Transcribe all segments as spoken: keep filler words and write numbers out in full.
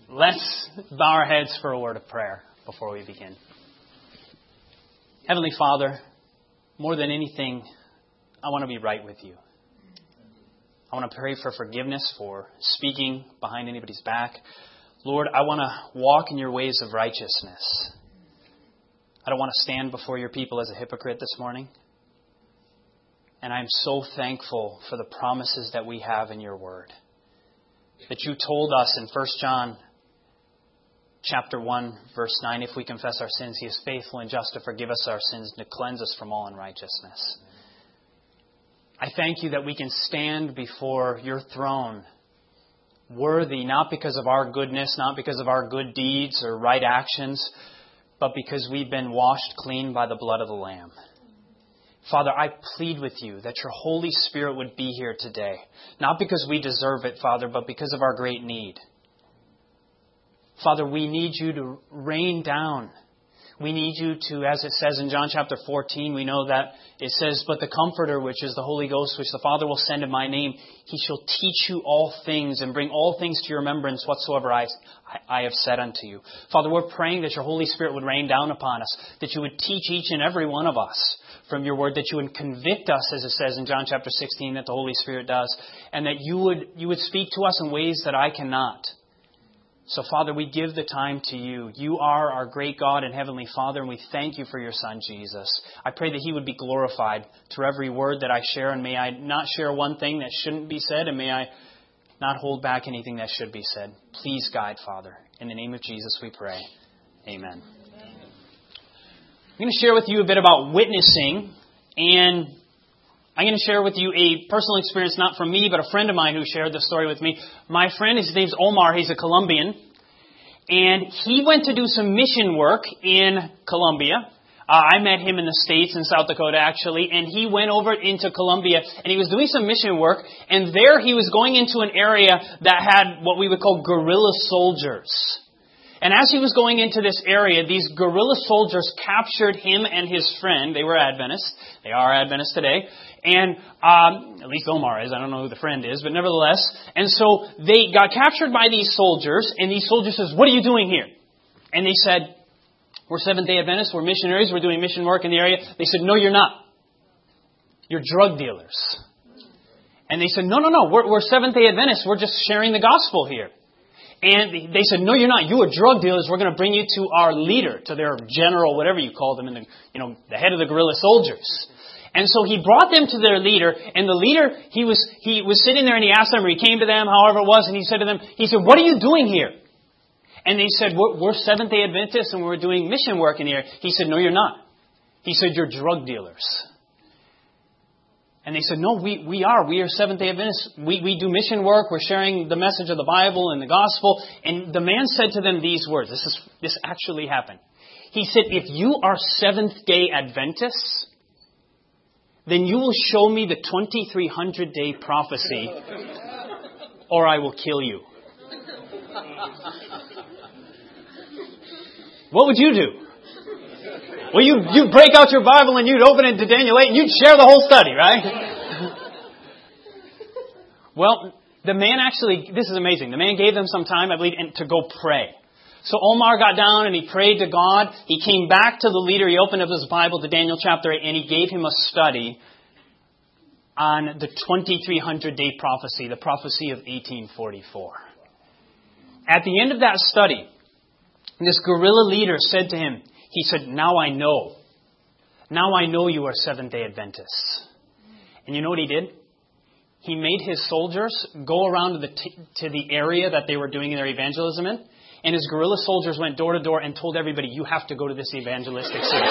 Let's bow our heads for a word of prayer before we begin. Heavenly Father, more than anything, I want to be right with you. I want to pray for forgiveness for speaking behind anybody's back. Lord, I want to walk in your ways of righteousness. I don't want to stand before your people as a hypocrite this morning. And I'm so thankful for the promises that we have in your word. That you told us in First John chapter one, verse nine, if we confess our sins, He is faithful and just to forgive us our sins and to cleanse us from all unrighteousness. I thank you that we can stand before your throne worthy, not because of our goodness, not because of our good deeds or right actions, but because we've been washed clean by the blood of the Lamb. Father, I plead with you that your Holy Spirit would be here today. Not because we deserve it, Father, but because of our great need. Father, we need you to rain down. We need you to, as it says in John chapter fourteen, we know that it says, but the Comforter, which is the Holy Ghost, which the Father will send in my name, He shall teach you all things and bring all things to your remembrance whatsoever I, I have said unto you. Father, we're praying that your Holy Spirit would rain down upon us, that you would teach each and every one of us from your word, that you would convict us, as it says in John chapter sixteen, that the Holy Spirit does, and that you would you would speak to us in ways that I cannot. So, Father, we give the time to you. You are our great God and Heavenly Father, and we thank you for your Son, Jesus. I pray that He would be glorified through every word that I share, and may I not share one thing that shouldn't be said, and may I not hold back anything that should be said. Please guide, Father. In the name of Jesus we pray. Amen. I'm going to share with you a bit about witnessing, and I'm going to share with you a personal experience, not from me, but a friend of mine who shared this story with me. My friend, his name's Omar. He's a Colombian, and he went to do some mission work in Colombia. Uh, I met him in the States, in South Dakota, actually, and he went over into Colombia, and he was doing some mission work, and there he was going into an area that had what we would call guerrilla soldiers. And as he was going into this area, these guerrilla soldiers captured him and his friend. They were Adventists. They are Adventists today. And um, at least Omar is. I don't know who the friend is, but nevertheless. And so they got captured by these soldiers, and these soldiers says, "What are you doing here?" And they said, "We're Seventh-day Adventists. We're missionaries. We're doing mission work in the area." They said, "No, you're not. You're drug dealers." And they said, "No, no, no. We're, we're Seventh-day Adventists. We're just sharing the gospel here." And they said, "No, you're not. You are drug dealers. We're going to bring you to our leader, to their general, whatever you call them, and the, you know, the head of the guerrilla soldiers." And so he brought them to their leader, and the leader, he was he was sitting there, and he asked them, or he came to them, however it was, and he said to them, he said, "What are you doing here?" And they said, "We're, we're Seventh-day Adventists, and we're doing mission work in here." He said, "No, you're not." He said, "You're drug dealers." And they said, "No, we, we are. We are Seventh-day Adventists. We, we do mission work. We're sharing the message of the Bible and the gospel." And the man said to them these words. This is this actually happened. He said, "If you are Seventh-day Adventists, then you will show me the twenty-three hundred day prophecy, or I will kill you." What would you do? Well, you you break out your Bible and you'd open it to Daniel eight and you'd share the whole study, right? Well, the man actually, this is amazing. The man gave them some time, I believe, to go pray. So Omar got down and he prayed to God. He came back to the leader. He opened up his Bible to Daniel chapter eight and he gave him a study on the twenty-three hundred day prophecy, the prophecy of eighteen forty-four. At the end of that study, this guerrilla leader said to him, he said, "Now I know. Now I know you are Seventh-day Adventists." And you know what he did? He made his soldiers go around to the t- to the area that they were doing their evangelism in. And his guerrilla soldiers went door to door and told everybody, "You have to go to this evangelistic city."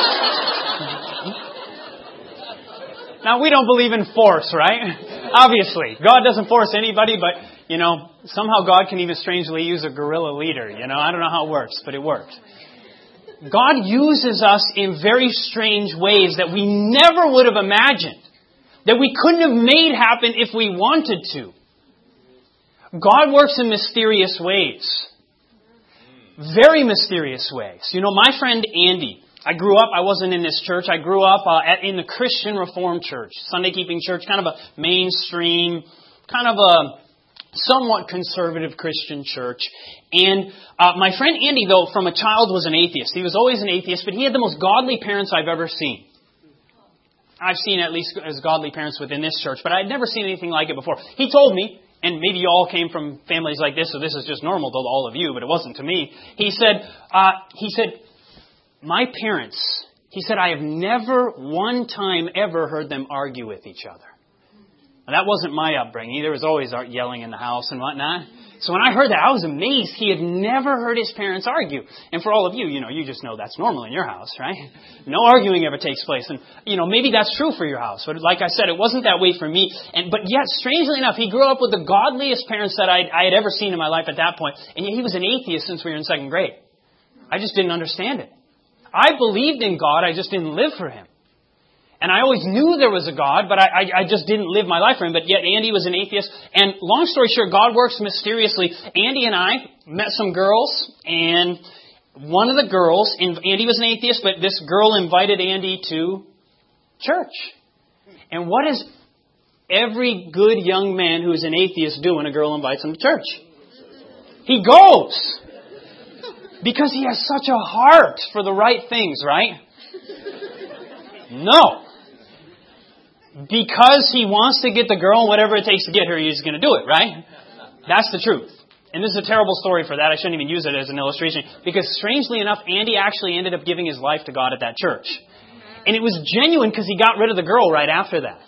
Now, we don't believe in force, right? Obviously. God doesn't force anybody, but, you know, somehow God can even strangely use a guerrilla leader. You know, I don't know how it works, but it worked. God uses us in very strange ways that we never would have imagined, that we couldn't have made happen if we wanted to. God works in mysterious ways. Very mysterious ways. You know, my friend Andy, I grew up, I wasn't in this church, I grew up uh, at, in the Christian Reformed Church, Sunday keeping church, kind of a mainstream, kind of a somewhat conservative Christian church. And uh, my friend Andy, though, from a child was an atheist. He was always an atheist, but he had the most godly parents I've ever seen. I've seen at least as godly parents within this church, but I'd never seen anything like it before. He told me, and maybe you all came from families like this, so this is just normal to all of you, but it wasn't to me. He said, uh, he said, my parents, he said, I have never one time ever heard them argue with each other. Now, that wasn't my upbringing. There was always yelling in the house and whatnot. So when I heard that, I was amazed. He had never heard his parents argue. And for all of you, you know, you just know that's normal in your house, right? No arguing ever takes place. And, you know, maybe that's true for your house. But like I said, it wasn't that way for me. And But yet, strangely enough, he grew up with the godliest parents that I, I had ever seen in my life at that point. And yet he was an atheist since we were in second grade. I just didn't understand it. I believed in God. I just didn't live for Him. And I always knew there was a God, but I, I, I just didn't live my life for Him. But yet Andy was an atheist. And long story short, God works mysteriously. Andy and I met some girls, and one of the girls, Andy was an atheist, but this girl invited Andy to church. And what does every good young man who is an atheist do when a girl invites him to church? He goes. Because he has such a heart for the right things, right? No. Because he wants to get the girl, whatever it takes to get her, he's going to do it, right? That's the truth. And this is a terrible story for that. I shouldn't even use it as an illustration. Because strangely enough, Andy actually ended up giving his life to God at that church. And it was genuine because he got rid of the girl right after that.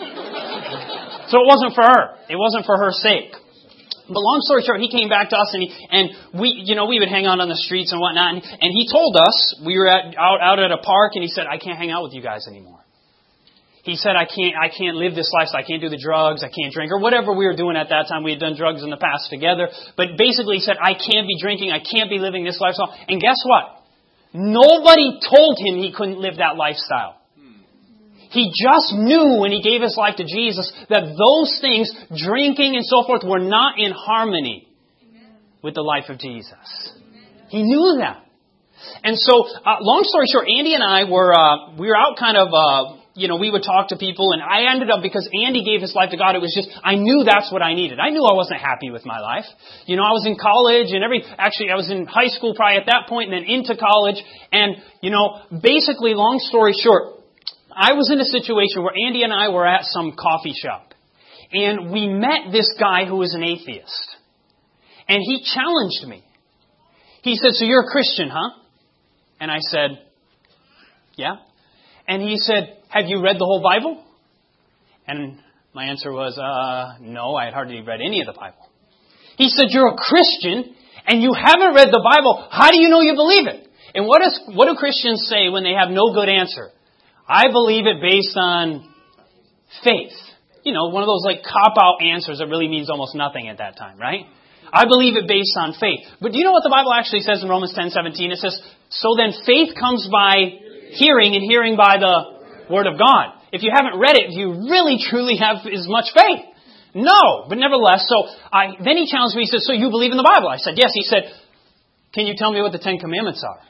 So it wasn't for her. It wasn't for her sake. But long story short, he came back to us and he, and we, you know, we would hang out on the streets and whatnot. And, and he told us, we were at, out, out at a park, and he said, I can't hang out with you guys anymore. He said, I can't, I can't live this lifestyle. I can't do the drugs. I can't drink, or whatever we were doing at that time. We had done drugs in the past together. But basically he said, I can't be drinking. I can't be living this lifestyle. And guess what? Nobody told him he couldn't live that lifestyle. He just knew when he gave his life to Jesus that those things, drinking and so forth, were not in harmony with the life of Jesus. He knew that. And so, uh, long story short, Andy and I were, uh, we were out kind of, uh, you know, we would talk to people, and I ended up, because Andy gave his life to God, it was just, I knew that's what I needed. I knew I wasn't happy with my life. You know, I was in college and every, actually I was in high school probably at that point and then into college. And, you know, basically, long story short, I was in a situation where Andy and I were at some coffee shop. And we met this guy who was an atheist. And he challenged me. He said, so you're a Christian, huh? And I said, yeah. And he said, have you read the whole Bible? And my answer was, uh, no, I had hardly read any of the Bible. He said, you're a Christian and you haven't read the Bible. How do you know you believe it? And what is, what do Christians say when they have no good answer? I believe it based on faith. You know, one of those like cop-out answers that really means almost nothing at that time, right? I believe it based on faith. But do you know what the Bible actually says in Romans ten seventeen? It says, so then faith comes by hearing, and hearing by the Word of God. If you haven't read it, do you really truly have as much faith? No, but nevertheless, so I, then he challenged me, he said, so you believe in the Bible? I said, yes. He said, can you tell me what the Ten Commandments are?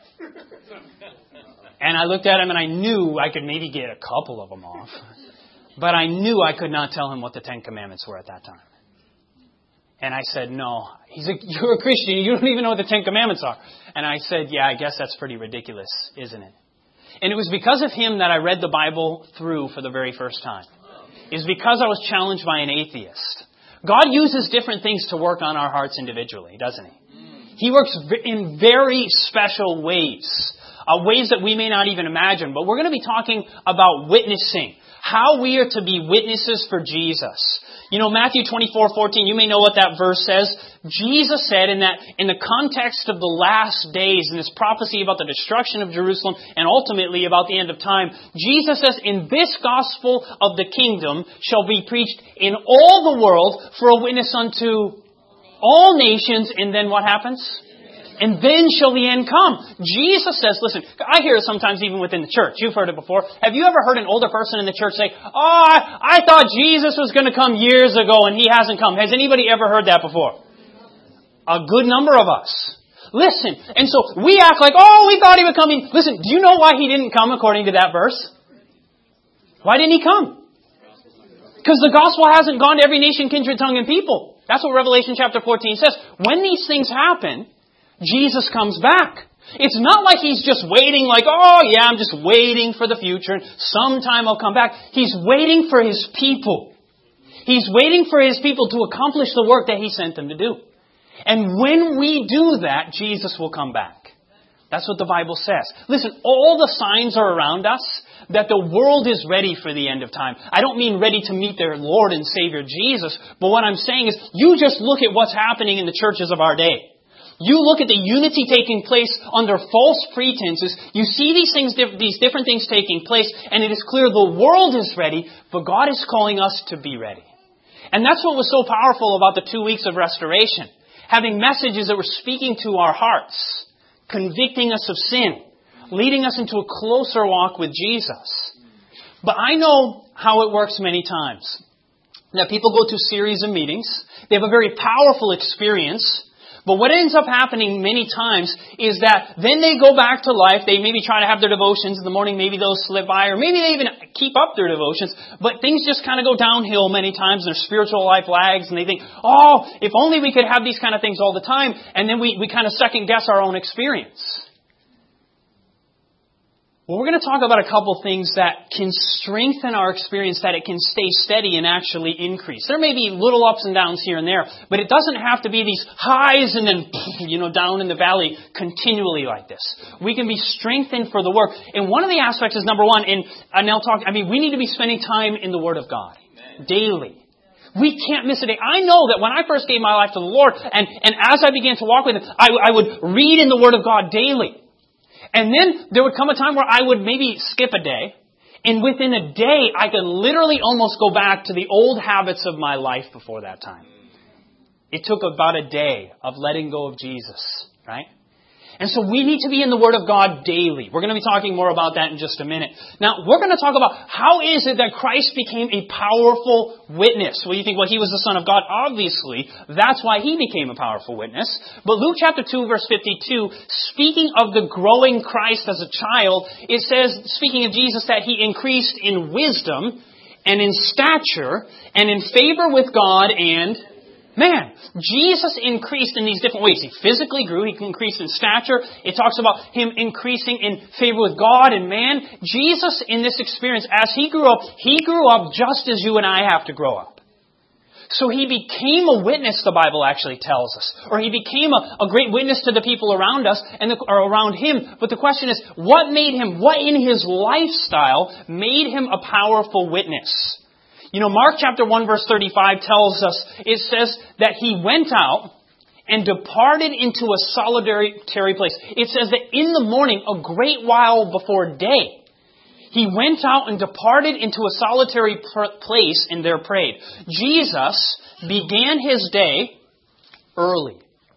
And I looked at him and I knew I could maybe get a couple of them off. But I knew I could not tell him what the Ten Commandments were at that time. And I said, no. He's like, you're a Christian. You don't even know what the Ten Commandments are. And I said, yeah, I guess that's pretty ridiculous, isn't it? And it was because of him that I read the Bible through for the very first time. It was because I was challenged by an atheist. God uses different things to work on our hearts individually, doesn't He? He works in very special ways. Uh, ways that we may not even imagine. But we're going to be talking about witnessing. How we are to be witnesses for Jesus. You know, Matthew twenty-four fourteen, you may know what that verse says. Jesus said in that, in the context of the last days, in this prophecy about the destruction of Jerusalem and ultimately about the end of time, Jesus says, in this gospel of the kingdom shall be preached in all the world for a witness unto all nations. And then what happens? And then shall the end come. Jesus says, listen, I hear it sometimes even within the church. You've heard it before. Have you ever heard an older person in the church say, oh, I, I thought Jesus was going to come years ago and He hasn't come. Has anybody ever heard that before? A good number of us. Listen, and so we act like, oh, we thought He would come. Listen, do you know why He didn't come according to that verse? Why didn't He come? Because the gospel hasn't gone to every nation, kindred, tongue, and people. That's what Revelation chapter fourteen says. When these things happen, Jesus comes back. It's not like He's just waiting like, oh yeah, I'm just waiting for the future and sometime I'll come back. He's waiting for His people. He's waiting for His people to accomplish the work that He sent them to do. And when we do that, Jesus will come back. That's what the Bible says. Listen, all the signs are around us that the world is ready for the end of time. I don't mean ready to meet their Lord and Savior Jesus, but what I'm saying is you just look at what's happening in the churches of our day. You look at the unity taking place under false pretenses. You see these things, these different things taking place, and it is clear the world is ready, but God is calling us to be ready. And that's what was so powerful about the two weeks of restoration. Having messages that were speaking to our hearts, convicting us of sin, leading us into a closer walk with Jesus. But I know how it works many times. That people go to a series of meetings. They have a very powerful experience. But what ends up happening many times is that then they go back to life. They maybe try to have their devotions in the morning. Maybe those slip by. Or maybe they even keep up their devotions. But things just kind of go downhill many times. Their spiritual life lags. And they think, oh, if only we could have these kind of things all the time. And then we, we kind of second guess our own experience. Well, we're going to talk about a couple things that can strengthen our experience, that it can stay steady and actually increase. There may be little ups and downs here and there, but it doesn't have to be these highs and then, you know, down in the valley continually like this. We can be strengthened for the work. And one of the aspects is, number one, and, and I'll talk, I mean, we need to be spending time in the Word of God. Amen. Daily. We can't miss a day. I know that when I first gave my life to the Lord, and, and as I began to walk with Him, I, I would read in the Word of God daily. And then there would come a time where I would maybe skip a day. And within a day, I could literally almost go back to the old habits of my life before that time. It took about a day of letting go of Jesus, right? And so we need to be in the Word of God daily. We're going to be talking more about that in just a minute. Now, we're going to talk about how is it that Christ became a powerful witness. Well, you think, well, He was the Son of God. Obviously, that's why He became a powerful witness. But Luke chapter two, verse fifty-two, speaking of the growing Christ as a child, it says, speaking of Jesus, that He increased in wisdom and in stature and in favor with God and man. Jesus increased in these different ways. He physically grew. He increased in stature. It talks about Him increasing in favor with God and man. Jesus, in this experience, as He grew up, He grew up just as you and I have to grow up. So He became a witness, the Bible actually tells us. Or He became a, a great witness to the people around us and the, or around Him. But the question is, what made Him, what in His lifestyle made Him a powerful witness? You know, Mark chapter one verse thirty-five tells us, it says that He went out and departed into a solitary place. It says that in the morning, a great while before day, He went out and departed into a solitary place and there prayed. Jesus began His day early.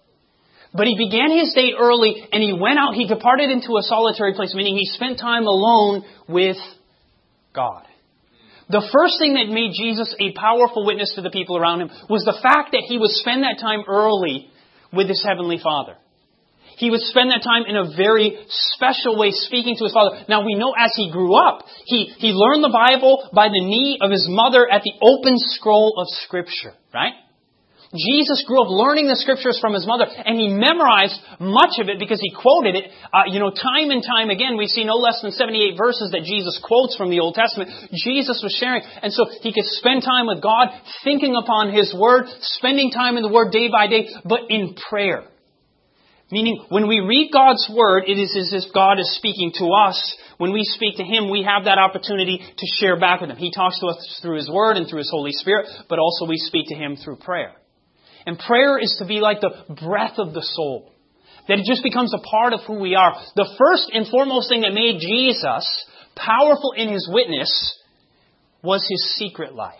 But He began His day early and He went out, He departed into a solitary place, meaning He spent time alone with God. The first thing that made Jesus a powerful witness to the people around Him was the fact that He would spend that time early with His Heavenly Father. He would spend that time in a very special way speaking to His Father. Now we know as He grew up, He, he learned the Bible by the knee of His mother at the open scroll of Scripture, right? Jesus grew up learning the Scriptures from His mother, and He memorized much of it because He quoted it, uh, you know, time and time again. We see no less than seventy-eight verses that Jesus quotes from the Old Testament. Jesus was sharing, and so He could spend time with God, thinking upon His Word, spending time in the Word day by day, but in prayer. Meaning, when we read God's Word, it is as if God is speaking to us. When we speak to Him, we have that opportunity to share back with Him. He talks to us through His Word and through His Holy Spirit, but also we speak to Him through prayer. And prayer is to be like the breath of the soul. That it just becomes a part of who we are. The first and foremost thing that made Jesus powerful in His witness was His secret life.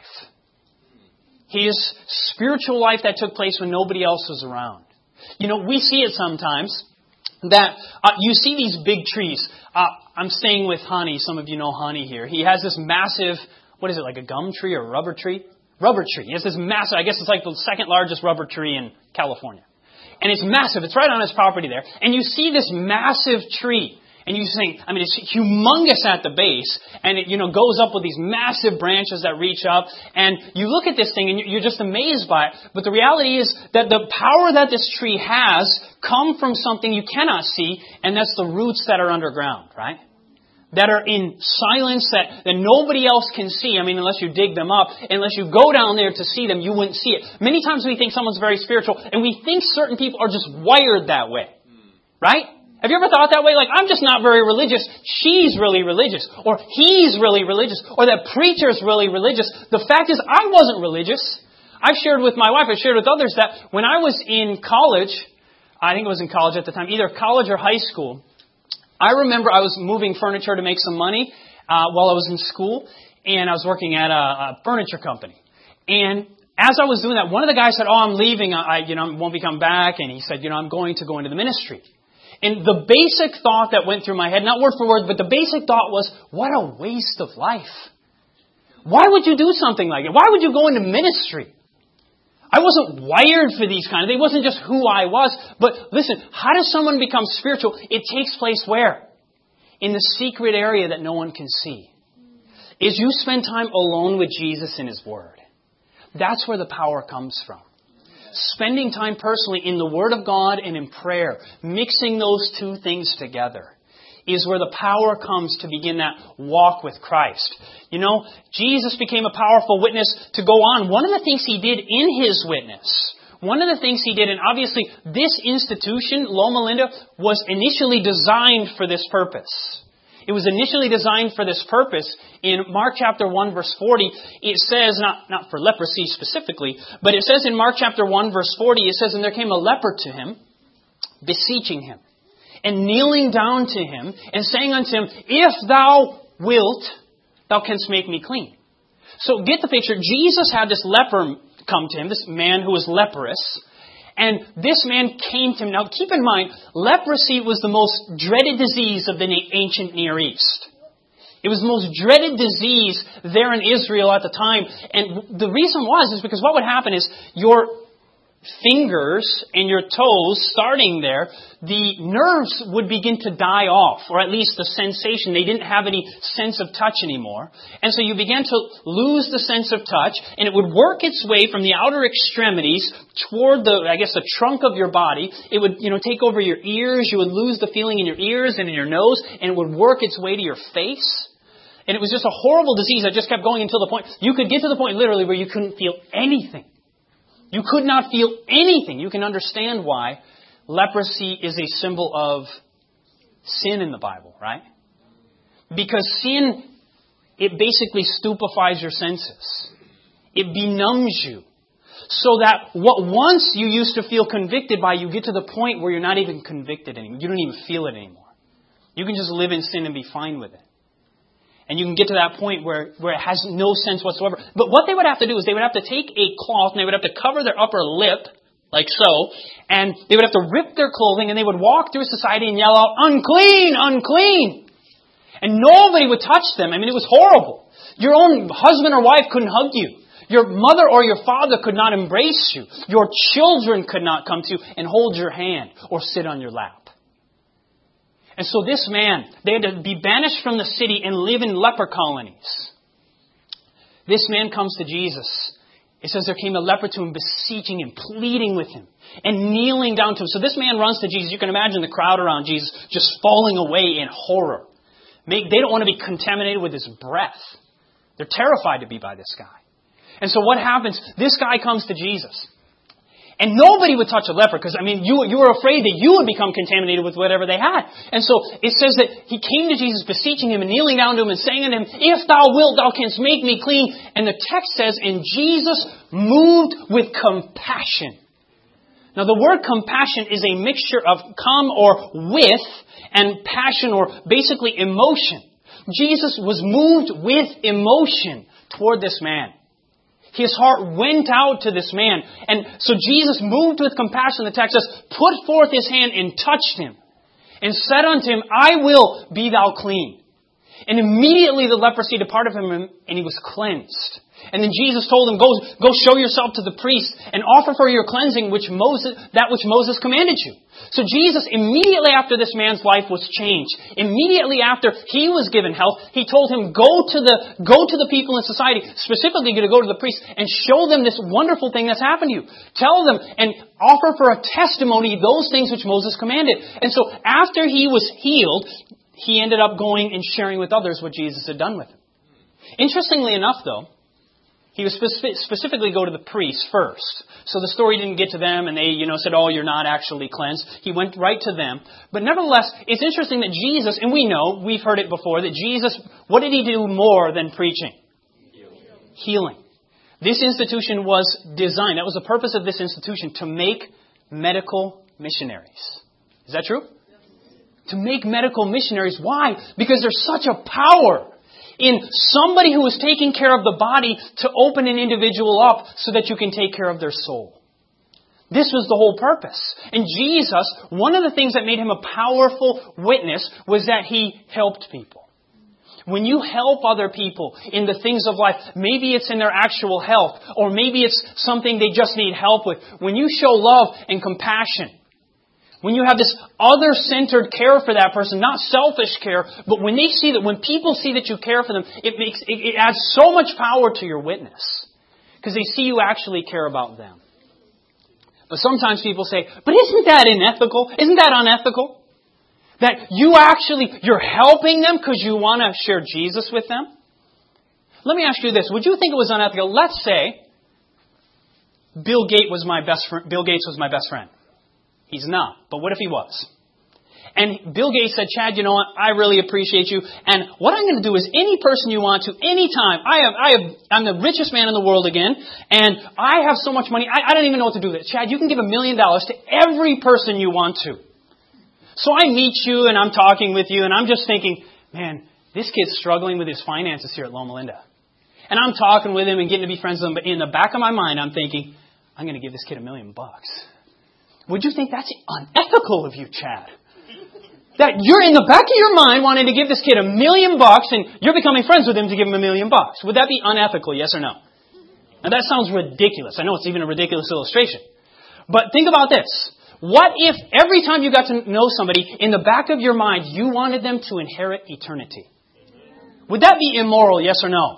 His spiritual life that took place when nobody else was around. You know, we see it sometimes that uh, you see these big trees. Uh, I'm staying with Hani. Some of you know Hani here. He has this massive, what is it, like a gum tree or a rubber tree? Rubber tree. He has this massive, I guess it's like the second largest rubber tree in California. And it's massive. It's right on his property there. And you see this massive tree. And you think, I mean, it's humongous at the base, and it, you know, goes up with these massive branches that reach up, and you look at this thing and you're just amazed by it. But the reality is that the power that this tree has come from something you cannot see, and that's the roots that are underground, right? That are in silence, that, that nobody else can see. I mean, unless you dig them up, unless you go down there to see them, you wouldn't see it. Many times we think someone's very spiritual, and we think certain people are just wired that way, right? Have you ever thought that way? Like, I'm just not very religious. She's really religious. Or he's really religious. Or that preacher's really religious. The fact is, I wasn't religious. I've shared with my wife, I've shared with others that when I was in college, I think it was in college at the time, either college or high school, I remember I was moving furniture to make some money uh, while I was in school. And I was working at a, a furniture company. And as I was doing that, one of the guys said, oh, I'm leaving. I, you know, won't be coming back. And he said, you know, I'm going to go into the ministry. And the basic thought that went through my head, not word for word, but the basic thought was, what a waste of life. Why would you do something like it? Why would you go into ministry? I wasn't wired for these kind of things. It wasn't just who I was. But listen, how does someone become spiritual? It takes place where? In the secret area that no one can see. Is you spend time alone with Jesus in His Word. That's where the power comes from. Spending time personally in the Word of God and in prayer, mixing those two things together, is where the power comes to begin that walk with Christ. You know, Jesus became a powerful witness to go on. One of the things He did in His witness, one of the things He did, and obviously this institution, Loma Linda, was initially designed for this purpose. It was initially designed for this purpose. In Mark chapter one, verse forty, it says, not, not for leprosy specifically, but it says in Mark chapter one, verse forty, it says, and there came a leper to Him, beseeching Him, and kneeling down to Him, and saying unto Him, if Thou wilt, Thou canst make me clean. So get the picture. Jesus had this leper come to Him, this man who was leprous. And this man came to Him. Now keep in mind, leprosy was the most dreaded disease of the ancient Near East. It was the most dreaded disease there in Israel at the time. And the reason was is because what would happen is your fingers and your toes, starting there, the nerves would begin to die off, or at least the sensation. They didn't have any sense of touch anymore. And so you began to lose the sense of touch, and it would work its way from the outer extremities toward the, I guess, the trunk of your body. It would, you know, take over your ears. You would lose the feeling in your ears and in your nose, and it would work its way to your face. And it was just a horrible disease that just kept going until the point, you could get to the point literally where you couldn't feel anything. You could not feel anything. You can understand why leprosy is a symbol of sin in the Bible, right? Because sin, it basically stupefies your senses. It benumbs you. So that what once you used to feel convicted by, you get to the point where you're not even convicted anymore. You don't even feel it anymore. You can just live in sin and be fine with it. And you can get to that point where, where it has no sense whatsoever. But what they would have to do is they would have to take a cloth and they would have to cover their upper lip, like so, and they would have to rip their clothing and they would walk through society and yell out, unclean, unclean! And nobody would touch them. I mean, it was horrible. Your own husband or wife couldn't hug you. Your mother or your father could not embrace you. Your children could not come to you and hold your hand or sit on your lap. And so this man, they had to be banished from the city and live in leper colonies. This man comes to Jesus. It says there came a leper to Him, beseeching Him, pleading with Him, and kneeling down to Him. So this man runs to Jesus. You can imagine the crowd around Jesus just falling away in horror. They don't want to be contaminated with His breath. They're terrified to be by this guy. And so what happens? This guy comes to Jesus. And nobody would touch a leper because, I mean, you, you were afraid that you would become contaminated with whatever they had. And so it says that he came to Jesus, beseeching Him and kneeling down to Him and saying unto Him, if Thou wilt, Thou canst make me clean. And the text says, and Jesus moved with compassion. Now the word compassion is a mixture of come or with and passion or basically emotion. Jesus was moved with emotion toward this man. His heart went out to this man. And so Jesus, moved with compassion, the text says, put forth His hand and touched him. And said unto him, I will, be thou clean. And immediately the leprosy departed from him, and he was cleansed. And then Jesus told him, go, go show yourself to the priest and offer for your cleansing which Moses, that which Moses commanded you. So Jesus, immediately after this man's life was changed, immediately after he was given health, he told him, go to the, go to the people in society, specifically to go to the priest and show them this wonderful thing that's happened to you. Tell them and offer for a testimony those things which Moses commanded. And so after he was healed, he ended up going and sharing with others what Jesus had done with him. Interestingly enough, though, he was specific, specifically go to the priest first. So the story didn't get to them and they, you know, said, oh, you're not actually cleansed. He went right to them. But nevertheless, it's interesting that Jesus, and we know, we've heard it before, that Jesus, what did he do more than preaching? Healing. Healing. This institution was designed, that was the purpose of this institution, to make medical missionaries. Is that true? To make medical missionaries. Why? Because there's such a power in somebody who is taking care of the body to open an individual up so that you can take care of their soul. This was the whole purpose. And Jesus, one of the things that made him a powerful witness was that he helped people. When you help other people in the things of life, maybe it's in their actual health, or maybe it's something they just need help with. When you show love and compassion, when you have this other-centered care for that person, not selfish care, but when they see that, when people see that you care for them, it makes it, it adds so much power to your witness. Because they see you actually care about them. But sometimes people say, but isn't that unethical? Isn't that unethical? That you actually, you're helping them because you want to share Jesus with them? Let me ask you this. Would you think it was unethical? Let's say Bill Gates was my best friend. Bill Gates was my best friend. He's not. But what if he was? And Bill Gates said, Chad, you know what? I really appreciate you. And what I'm going to do is any person you want to, anytime. I have, I have, I'm the richest man in the world again. And I have so much money. I, I don't even know what to do with it. Chad, you can give a million dollars to every person you want to. So I meet you and I'm talking with you and I'm just thinking, man, this kid's struggling with his finances here at Loma Linda. And I'm talking with him and getting to be friends with him. But in the back of my mind, I'm thinking, I'm going to give this kid a million bucks. Would you think that's unethical of you, Chad? That you're in the back of your mind wanting to give this kid a million bucks and you're becoming friends with him to give him a million bucks. Would that be unethical, yes or no? Now that sounds ridiculous. I know it's even a ridiculous illustration. But think about this. What if every time you got to know somebody, in the back of your mind, you wanted them to inherit eternity? Would that be immoral, yes or no?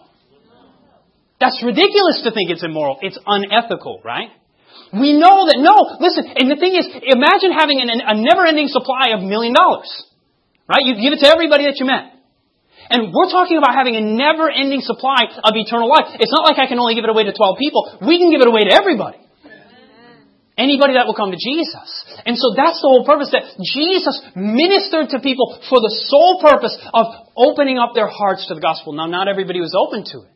That's ridiculous to think it's immoral. It's unethical, right? We know that, no, listen, and the thing is, imagine having an, a never-ending supply of a million dollars. Right? You give it to everybody that you met. And we're talking about having a never-ending supply of eternal life. It's not like I can only give it away to twelve people. We can give it away to everybody. Anybody that will come to Jesus. And so that's the whole purpose, that Jesus ministered to people for the sole purpose of opening up their hearts to the gospel. Now, not everybody was open to it.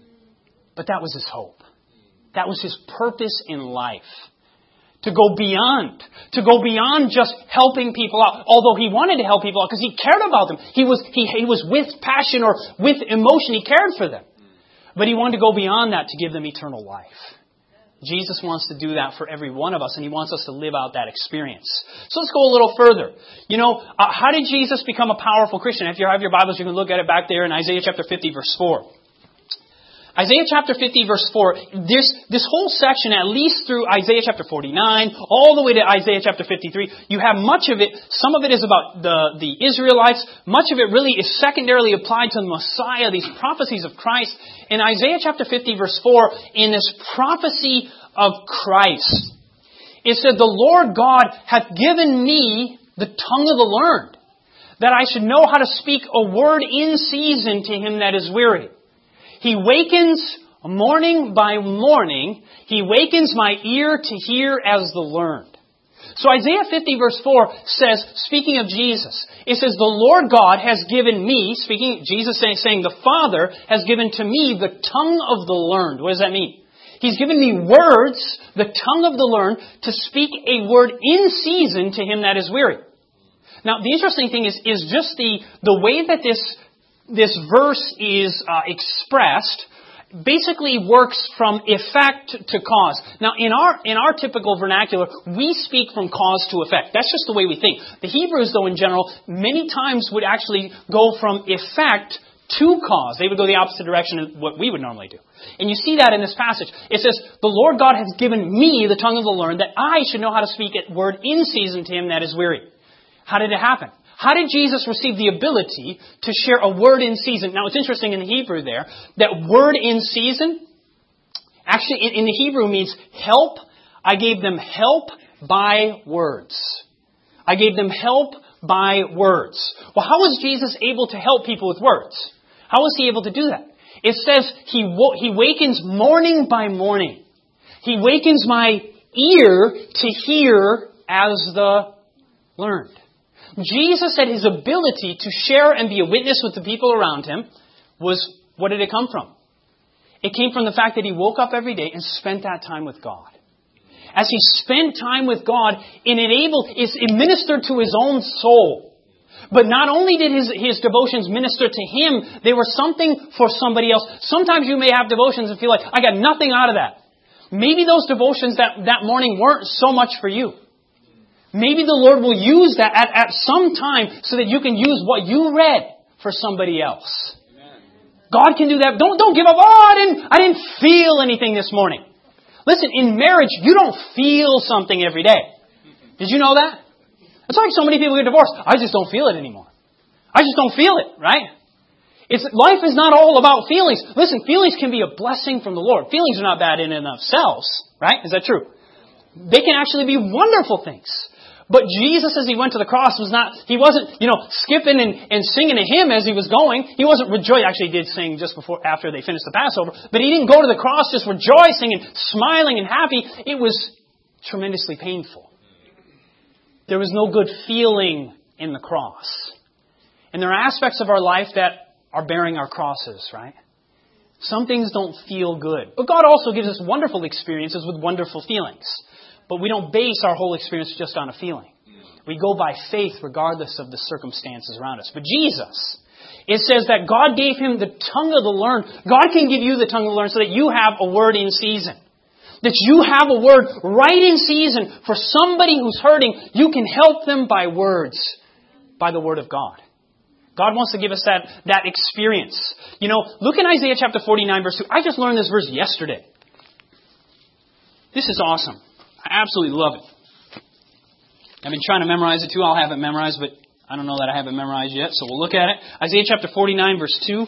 But that was his hope. That was his purpose in life. To go beyond. To go beyond just helping people out. Although he wanted to help people out because he cared about them. He was, he, he was with passion or with emotion. He cared for them. But he wanted to go beyond that to give them eternal life. Jesus wants to do that for every one of us, and he wants us to live out that experience. So let's go a little further. You know, uh, how did Jesus become a powerful Christian? If you have your Bibles, you can look at it back there in Isaiah chapter fifty, verse four. Isaiah chapter fifty, verse four, this, this whole section, at least through Isaiah chapter forty-nine, all the way to Isaiah chapter fifty-three, you have much of it, some of it is about the, the Israelites, much of it really is secondarily applied to the Messiah, these prophecies of Christ. In Isaiah chapter fifty, verse four, in this prophecy of Christ, it said, the Lord God hath given me the tongue of the learned, that I should know how to speak a word in season to him that is weary. He wakens morning by morning. He wakens my ear to hear as the learned. So Isaiah fifty verse four says, speaking of Jesus, it says, the Lord God has given me, speaking, Jesus saying, saying the Father has given to me the tongue of the learned. What does that mean? He's given me words, the tongue of the learned, to speak a word in season to him that is weary. Now, the interesting thing is, is just the, the way that this This verse is uh, expressed. basically works from effect to cause. Now, in our in our typical vernacular, we speak from cause to effect. That's just the way we think. The Hebrews, though, in general, many times would actually go from effect to cause. They would go the opposite direction of what we would normally do. And you see that in this passage. It says, the Lord God has given me the tongue of the learned, that I should know how to speak a word in season to him that is weary. How did it happen? How did Jesus receive the ability to share a word in season? Now, it's interesting in the Hebrew there, that word in season, actually in, in the Hebrew means help. I gave them help by words. I gave them help by words. Well, how was Jesus able to help people with words? How was he able to do that? It says he wo- he wakens morning by morning. He wakens my ear to hear as the learned. Jesus said his ability to share and be a witness with the people around him was, what did it come from? It came from the fact that he woke up every day and spent that time with God. As he spent time with God, it enabled, it ministered to his own soul. But not only did his, his devotions minister to him, they were something for somebody else. Sometimes you may have devotions and feel like, I got nothing out of that. Maybe those devotions that, that morning weren't so much for you. Maybe the Lord will use that at, at some time so that you can use what you read for somebody else. Amen. God can do that. Don't, don't give up. Oh, I didn't, I didn't feel anything this morning. Listen, in marriage, you don't feel something every day. Did you know that? It's like so many people get divorced. I just don't feel it anymore. I just don't feel it, right? It's, life is not all about feelings. Listen, feelings can be a blessing from the Lord. Feelings are not bad in and of themselves, right? Is that true? They can actually be wonderful things. But Jesus, as he went to the cross, was not, he wasn't, you know, skipping and, and singing a hymn as he was going. He wasn't rejoicing. Actually, he did sing just before, after they finished the Passover. But he didn't go to the cross just rejoicing and smiling and happy. It was tremendously painful. There was no good feeling in the cross. And there are aspects of our life that are bearing our crosses, right? Some things don't feel good. But God also gives us wonderful experiences with wonderful feelings. But we don't base our whole experience just on a feeling. We go by faith regardless of the circumstances around us. But Jesus, it says that God gave him the tongue of the learned. God can give you the tongue of the learned so that you have a word in season. That you have a word right in season for somebody who's hurting. You can help them by words, by the Word of God. God wants to give us that, that experience. You know, look in Isaiah chapter forty-nine, verse two. I just learned this verse yesterday. This is awesome. I absolutely love it. I've been trying to memorize it too. I'll have it memorized, but I don't know that I have it memorized yet, so we'll look at it. Isaiah chapter forty-nine, verse two.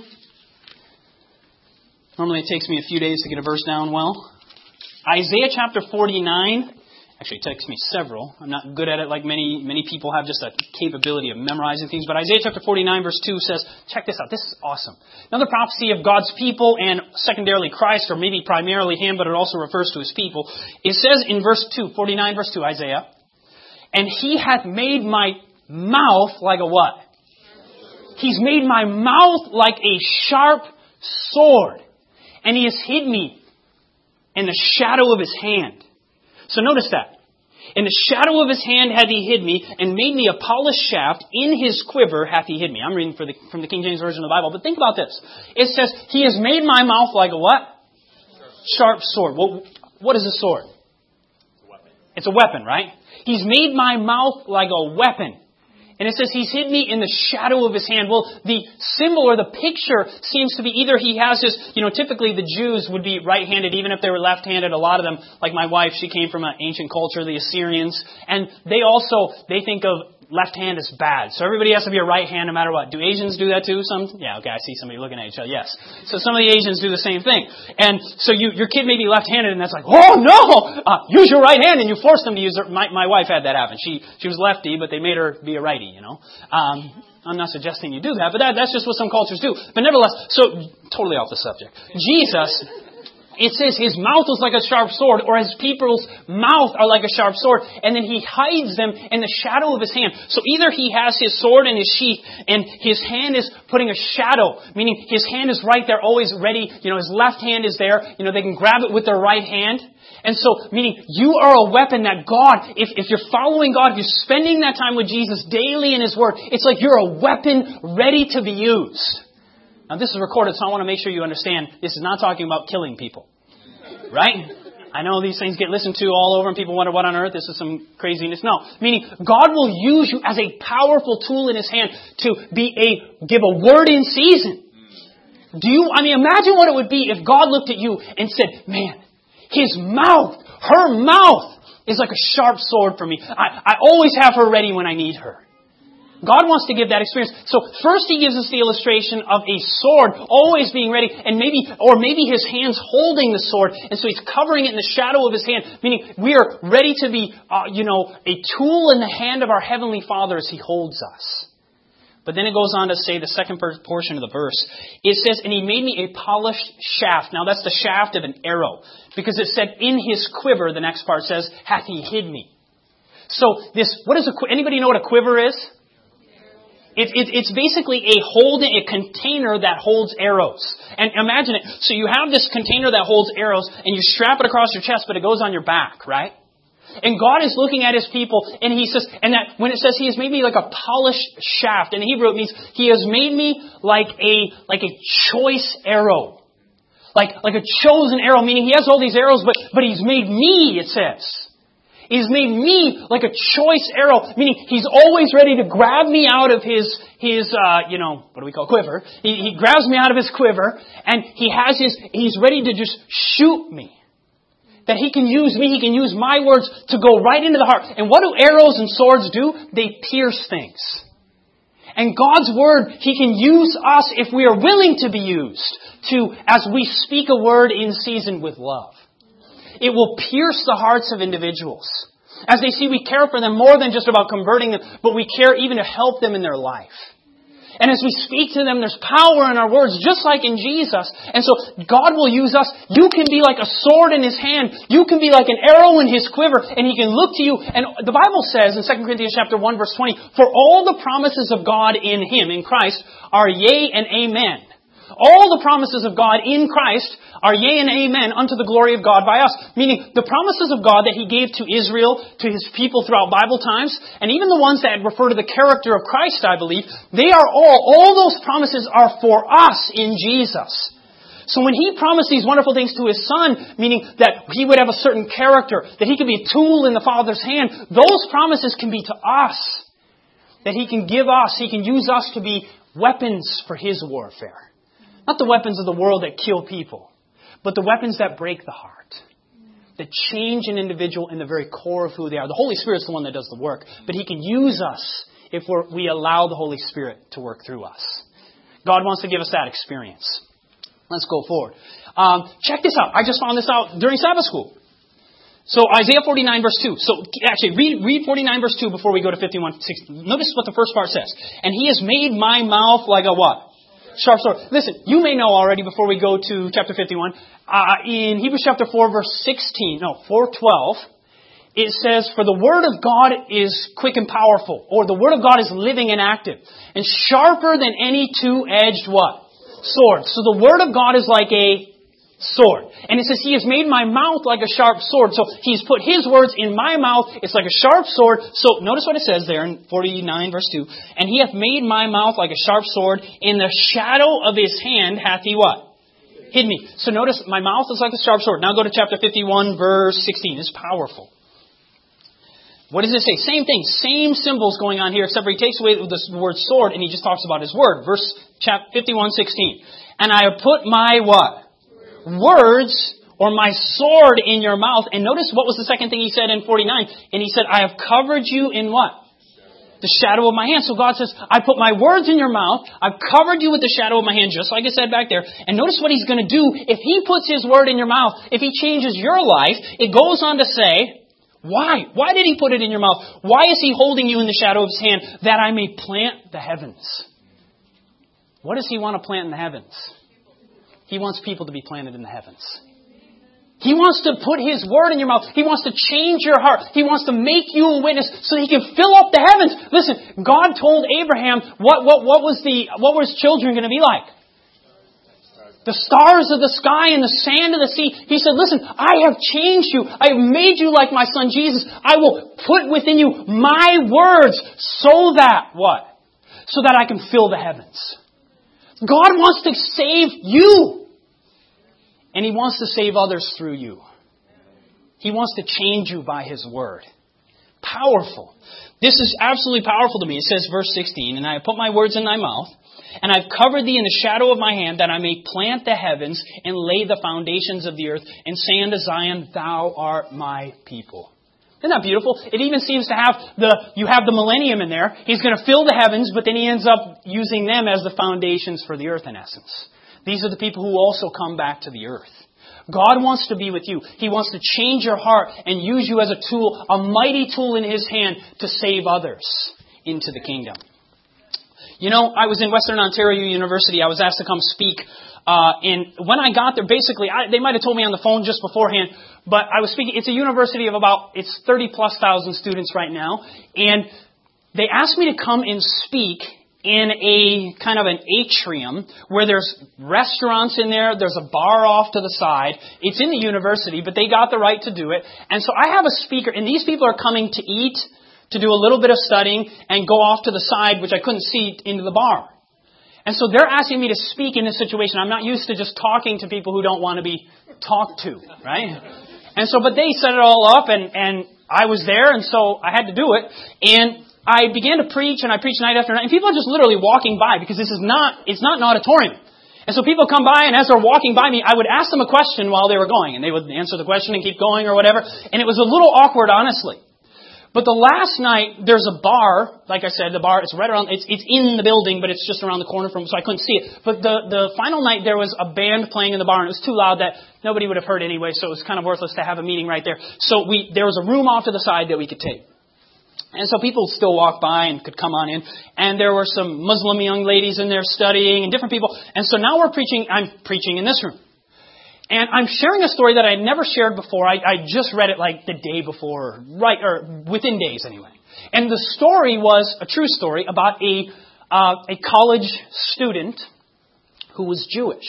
Normally it takes me a few days to get a verse down well. Isaiah chapter forty-nine. Actually, it takes me several. I'm not good at it like many many people have just a capability of memorizing things. But Isaiah chapter forty-nine, verse two says, check this out. This is awesome. Another prophecy of God's people and secondarily Christ, or maybe primarily Him, but it also refers to His people. It says in verse two, forty-nine, verse two, Isaiah, and He hath made my mouth like a what? He's made my mouth like a sharp sword. And He has hid me in the shadow of His hand. So notice that. In the shadow of His hand hath He hid me, and made me a polished shaft. In His quiver hath He hid me. I'm reading for the, from the King James Version of the Bible. But think about this. It says, He has made my mouth like a what? Sharp sword. Well, what is a sword? It's a weapon. It's a weapon, right? He's made my mouth like a weapon. And it says He's hid me in the shadow of His hand. Well, the symbol or the picture seems to be either He has His, you know, typically the Jews would be right-handed, even if they were left-handed. A lot of them, like my wife, she came from an ancient culture, the Assyrians. And they also, they think of left hand is bad. So everybody has to be a right hand no matter what. Do Asians do that too? Some? Yeah, okay, I see somebody looking at each other. Yes. So some of the Asians do the same thing. And so you, your kid may be left-handed and that's like, oh no! Uh, use your right hand, and you force them to use their, my, my wife had that happen. She, she was lefty, but they made her be a righty, you know. Um, I'm not suggesting you do that, but that, that's just what some cultures do. But nevertheless, so, totally off the subject. Jesus, it says His mouth was like a sharp sword, or His people's mouth are like a sharp sword, and then He hides them in the shadow of His hand. So either He has His sword in His sheath, and His hand is putting a shadow, meaning His hand is right there, always ready. You know, His left hand is there. You know, they can grab it with their right hand. And so, meaning you are a weapon that God, if, if you're following God, if you're spending that time with Jesus daily in His Word, it's like you're a weapon ready to be used. Now this is recorded, so I want to make sure you understand this is not talking about killing people. Right? I know these things get listened to all over and people wonder what on earth, this is some craziness. No. Meaning God will use you as a powerful tool in His hand to be a, give a word in season. Do you, I mean, imagine what it would be if God looked at you and said, man, His mouth, her mouth is like a sharp sword for me. I, I always have her ready when I need her. God wants to give that experience. So first He gives us the illustration of a sword always being ready, and maybe, or maybe His hand's holding the sword, and so He's covering it in the shadow of His hand, meaning we are ready to be, uh, you know, a tool in the hand of our Heavenly Father as He holds us. But then it goes on to say the second portion of the verse. It says, and He made me a polished shaft. Now that's the shaft of an arrow, because it said, in His quiver, the next part says, hath He hid me. So this, what is a, anybody know what a quiver is? It, it, it's basically a holding, a container that holds arrows. And imagine it. So you have this container that holds arrows, and you strap it across your chest, but it goes on your back, right? And God is looking at His people, and He says, and that when it says He has made me like a polished shaft, in Hebrew it means He has made me like a like a choice arrow, like like a chosen arrow. Meaning He has all these arrows, but but He's made me. It says. He's made me like a choice arrow, meaning He's always ready to grab me out of His, his, uh, you know, what do we call quiver? He, he grabs me out of His quiver, and He has His, He's ready to just shoot me. That He can use me, He can use my words to go right into the heart. And what do arrows and swords do? They pierce things. And God's Word, He can use us if we are willing to be used to, as we speak a word in season with love. It will pierce the hearts of individuals. As they see, we care for them more than just about converting them, but we care even to help them in their life. And as we speak to them, there's power in our words, just like in Jesus. And so God will use us. You can be like a sword in His hand. You can be like an arrow in His quiver, and He can look to you. And the Bible says in Second Corinthians chapter one, verse twenty, for all the promises of God in Him, in Christ, are yea and amen. All the promises of God in Christ are yea and amen unto the glory of God by us. Meaning the promises of God that He gave to Israel, to His people throughout Bible times, and even the ones that refer to the character of Christ, I believe, they are all, all those promises are for us in Jesus. So when He promised these wonderful things to His Son, meaning that He would have a certain character, that He could be a tool in the Father's hand, those promises can be to us. That He can give us, He can use us to be weapons for His warfare. Not the weapons of the world that kill people, but the weapons that break the heart, that change an individual in the very core of who they are. The Holy Spirit is the one that does the work, but He can use us if we're, we allow the Holy Spirit to work through us. God wants to give us that experience. Let's go forward. Um, check this out. I just found this out during Sabbath school. So Isaiah forty-nine verse two. So actually read, read forty-nine verse two before we go to fifty-one sixteen. Notice what the first part says. And He has made my mouth like a what? Sharp sword. Listen, you may know already before we go to chapter fifty-one. Uh, in Hebrews chapter four verse sixteen, no, four twelve, it says, for the word of God is quick and powerful, or the word of God is living and active, and sharper than any two-edged what? Sword. So the word of God is like a sword. And it says, He has made my mouth like a sharp sword. So He's put His words in my mouth. It's like a sharp sword. So notice what it says there in forty-nine verse two. And He hath made my mouth like a sharp sword. In the shadow of His hand hath He what? Hid me. So notice my mouth is like a sharp sword. Now go to chapter fifty-one verse sixteen. It's powerful. What does it say? Same thing. Same symbols going on here, except for He takes away the word sword and He just talks about His word. Verse fifty-one sixteen. And I have put my what? Words, or my sword in your mouth. And notice what was the second thing He said in forty-nine. And He said, I have covered you in what? The shadow of my hand. So God says, I put my words in your mouth. I've covered you with the shadow of my hand, just like I said back there. And notice what He's going to do. If He puts His word in your mouth, if He changes your life, it goes on to say, why? Why did He put it in your mouth? Why is He holding you in the shadow of His hand? That I may plant the heavens. What does He want to plant in the heavens? He wants people to be planted in the heavens. He wants to put His word in your mouth. He wants to change your heart. He wants to make you a witness so He can fill up the heavens. Listen, God told Abraham what, what, what was the, what were his children going to be like? The stars of the sky and the sand of the sea. He said, listen, I have changed you. I have made you like my Son Jesus. I will put within you my words so that, what? So that I can fill the heavens. God wants to save you. And He wants to save others through you. He wants to change you by His Word. Powerful. This is absolutely powerful to me. It says, verse sixteen, and I have put my words in thy mouth, and I've covered thee in the shadow of my hand, that I may plant the heavens and lay the foundations of the earth, and say unto Zion, thou art my people. Isn't that beautiful? It even seems to have the, you have the millennium in there. He's going to fill the heavens, but then He ends up using them as the foundations for the earth in essence. These are the people who also come back to the earth. God wants to be with you. He wants to change your heart and use you as a tool, a mighty tool in His hand to save others into the kingdom. You know, I was in Western Ontario University. I was asked to come speak. Uh, and when I got there, basically, I, they might have told me on the phone just beforehand, but I was speaking. It's a university of about, it's thirty plus thousand students right now. And they asked me to come and speak in a kind of an atrium where there's restaurants in there. There's a bar off to the side. It's in the university, but they got the right to do it. And so I have a speaker, and these people are coming to eat, to do a little bit of studying, and go off to the side, which I couldn't see, into the bar. And so they're asking me to speak in this situation. I'm not used to just talking to people who don't want to be talked to, right? And so, but they set it all up, and, and I was there, and so I had to do it. And I began to preach, and I preached night after night, and people are just literally walking by, because this is not, it's not an auditorium. And so people come by, and as they're walking by me, I would ask them a question while they were going, and they would answer the question and keep going or whatever. And it was a little awkward, honestly. But the last night, there's a bar, like I said, the bar, it's right around, it's, it's in the building, but it's just around the corner from, so I couldn't see it. But the, the final night, there was a band playing in the bar, and it was too loud that nobody would have heard anyway, so it was kind of worthless to have a meeting right there. So we, there was a room off to the side that we could take. And so people still walk by and could come on in. And there were some Muslim young ladies in there studying and different people. And so now we're preaching, I'm preaching in this room. And I'm sharing a story that I had never shared before. I, I just read it like the day before, right, or within days anyway. And the story was a true story about a, uh, a college student who was Jewish.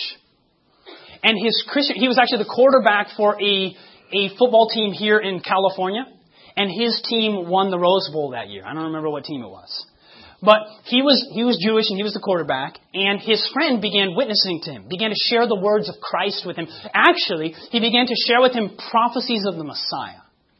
And his Christian, he was actually the quarterback for a, a football team here in California. And his team won the Rose Bowl that year. I don't remember what team it was. But he was he was Jewish and he was the quarterback. And his friend began witnessing to him, began to share the words of Christ with him. Actually, he began to share with him prophecies of the Messiah.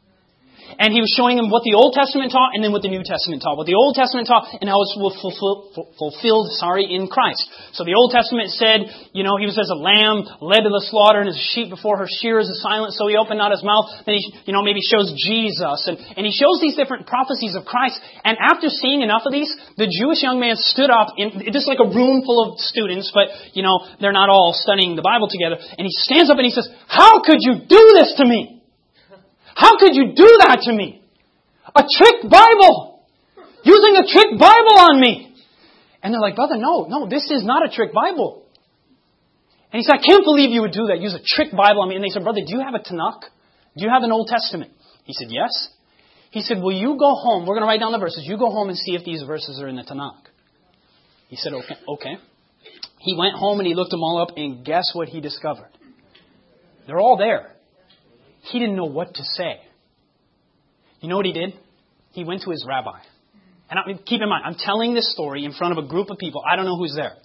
And he was showing him what the Old Testament taught and then what the New Testament taught. What the Old Testament taught and how it's fulfill, fulfilled sorry, in Christ. So the Old Testament said, you know, he was as a lamb led to the slaughter and as a sheep before her shearers is silent, so he opened not his mouth. Then he, you know, maybe shows Jesus. And, and he shows these different prophecies of Christ. And after seeing enough of these, the Jewish young man stood up in just like a room full of students, but, you know, they're not all studying the Bible together. And he stands up and he says, "How could you do this to me? How could you do that to me? A trick Bible! Using a trick Bible on me!" And they're like, "Brother, no, no, this is not a trick Bible." And he said, "I can't believe you would do that, use a trick Bible on me." And they said, "Brother, do you have a Tanakh? Do you have an Old Testament?" He said, "Yes." He said, "Well, you go home. We're going to write down the verses. You go home and see if these verses are in the Tanakh." He said, okay, okay. He went home and he looked them all up, and guess what he discovered? They're all there. He didn't know what to say. You know what he did? He went to his rabbi. And I, keep in mind, I'm telling this story in front of a group of people. I don't know who's there.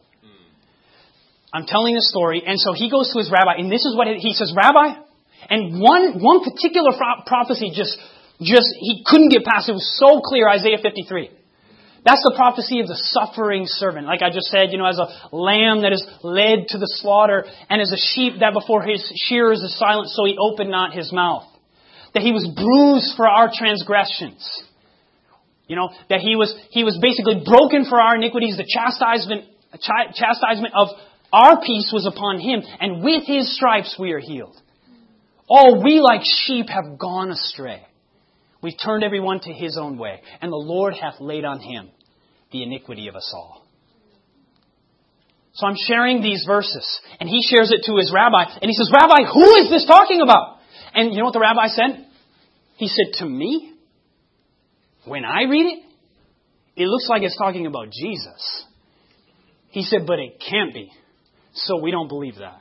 I'm telling this story. And so he goes to his rabbi. And this is what he says, "Rabbi," and one one particular prophecy just, just he couldn't get past. It was so clear, Isaiah fifty-three. That's the prophecy of the suffering servant. Like I just said, you know, as a lamb that is led to the slaughter, and as a sheep that before his shearers is silent, so he opened not his mouth. That he was bruised for our transgressions. You know, that he was he was basically broken for our iniquities. The chastisement, chastisement of our peace was upon him, and with his stripes we are healed. All we like sheep have gone astray. We've turned everyone to his own way, and the Lord hath laid on him the iniquity of us all. So I'm sharing these verses, and he shares it to his rabbi, and he says, "Rabbi, who is this talking about?" And you know what the rabbi said? He said, "To me, when I read it, it looks like it's talking about Jesus." He said, "But it can't be. So we don't believe that."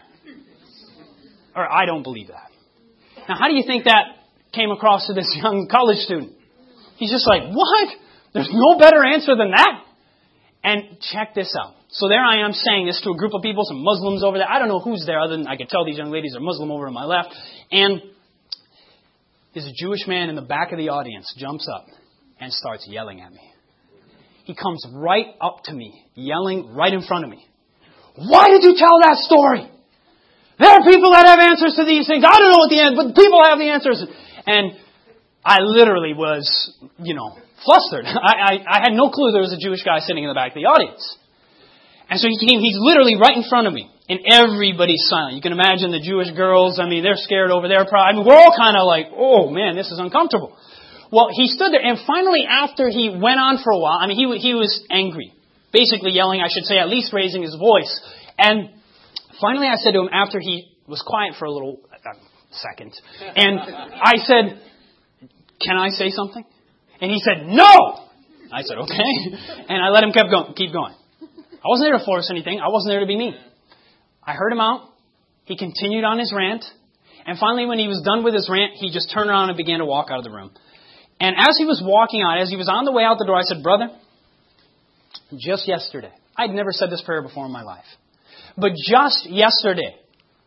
Or I don't believe that. Now, how do you think that came across to this young college student? He's just like, "What? There's no better answer than that?" And check this out. So there I am saying this to a group of people, some Muslims over there. I don't know who's there other than I could tell these young ladies are Muslim over on my left. And there's a Jewish man in the back of the audience jumps up and starts yelling at me. He comes right up to me, yelling right in front of me. Why did you tell that story? There are people that have answers to these things. I don't know what the answer, but people have the answers. And I literally was, you know, flustered. I, I, I had no clue there was a Jewish guy sitting in the back of the audience. And so he came, he's literally right in front of me. And everybody's silent. You can imagine the Jewish girls, I mean, they're scared over there. I mean, we're all kind of like, oh man, this is uncomfortable. Well, he stood there, and finally after he went on for a while, I mean, he, he was angry. Basically yelling, I should say, at least raising his voice. And finally I said to him, after he was quiet for a little uh, second, and I said, can I say something? And he said, no! I said, okay. And I let him keep going. Keep going. I wasn't there to force anything. I wasn't there to be mean. I heard him out. He continued on his rant. And finally, when he was done with his rant, he just turned around and began to walk out of the room. And as he was walking out, as he was on the way out the door, I said, brother, just yesterday, I'd never said this prayer before in my life, but just yesterday,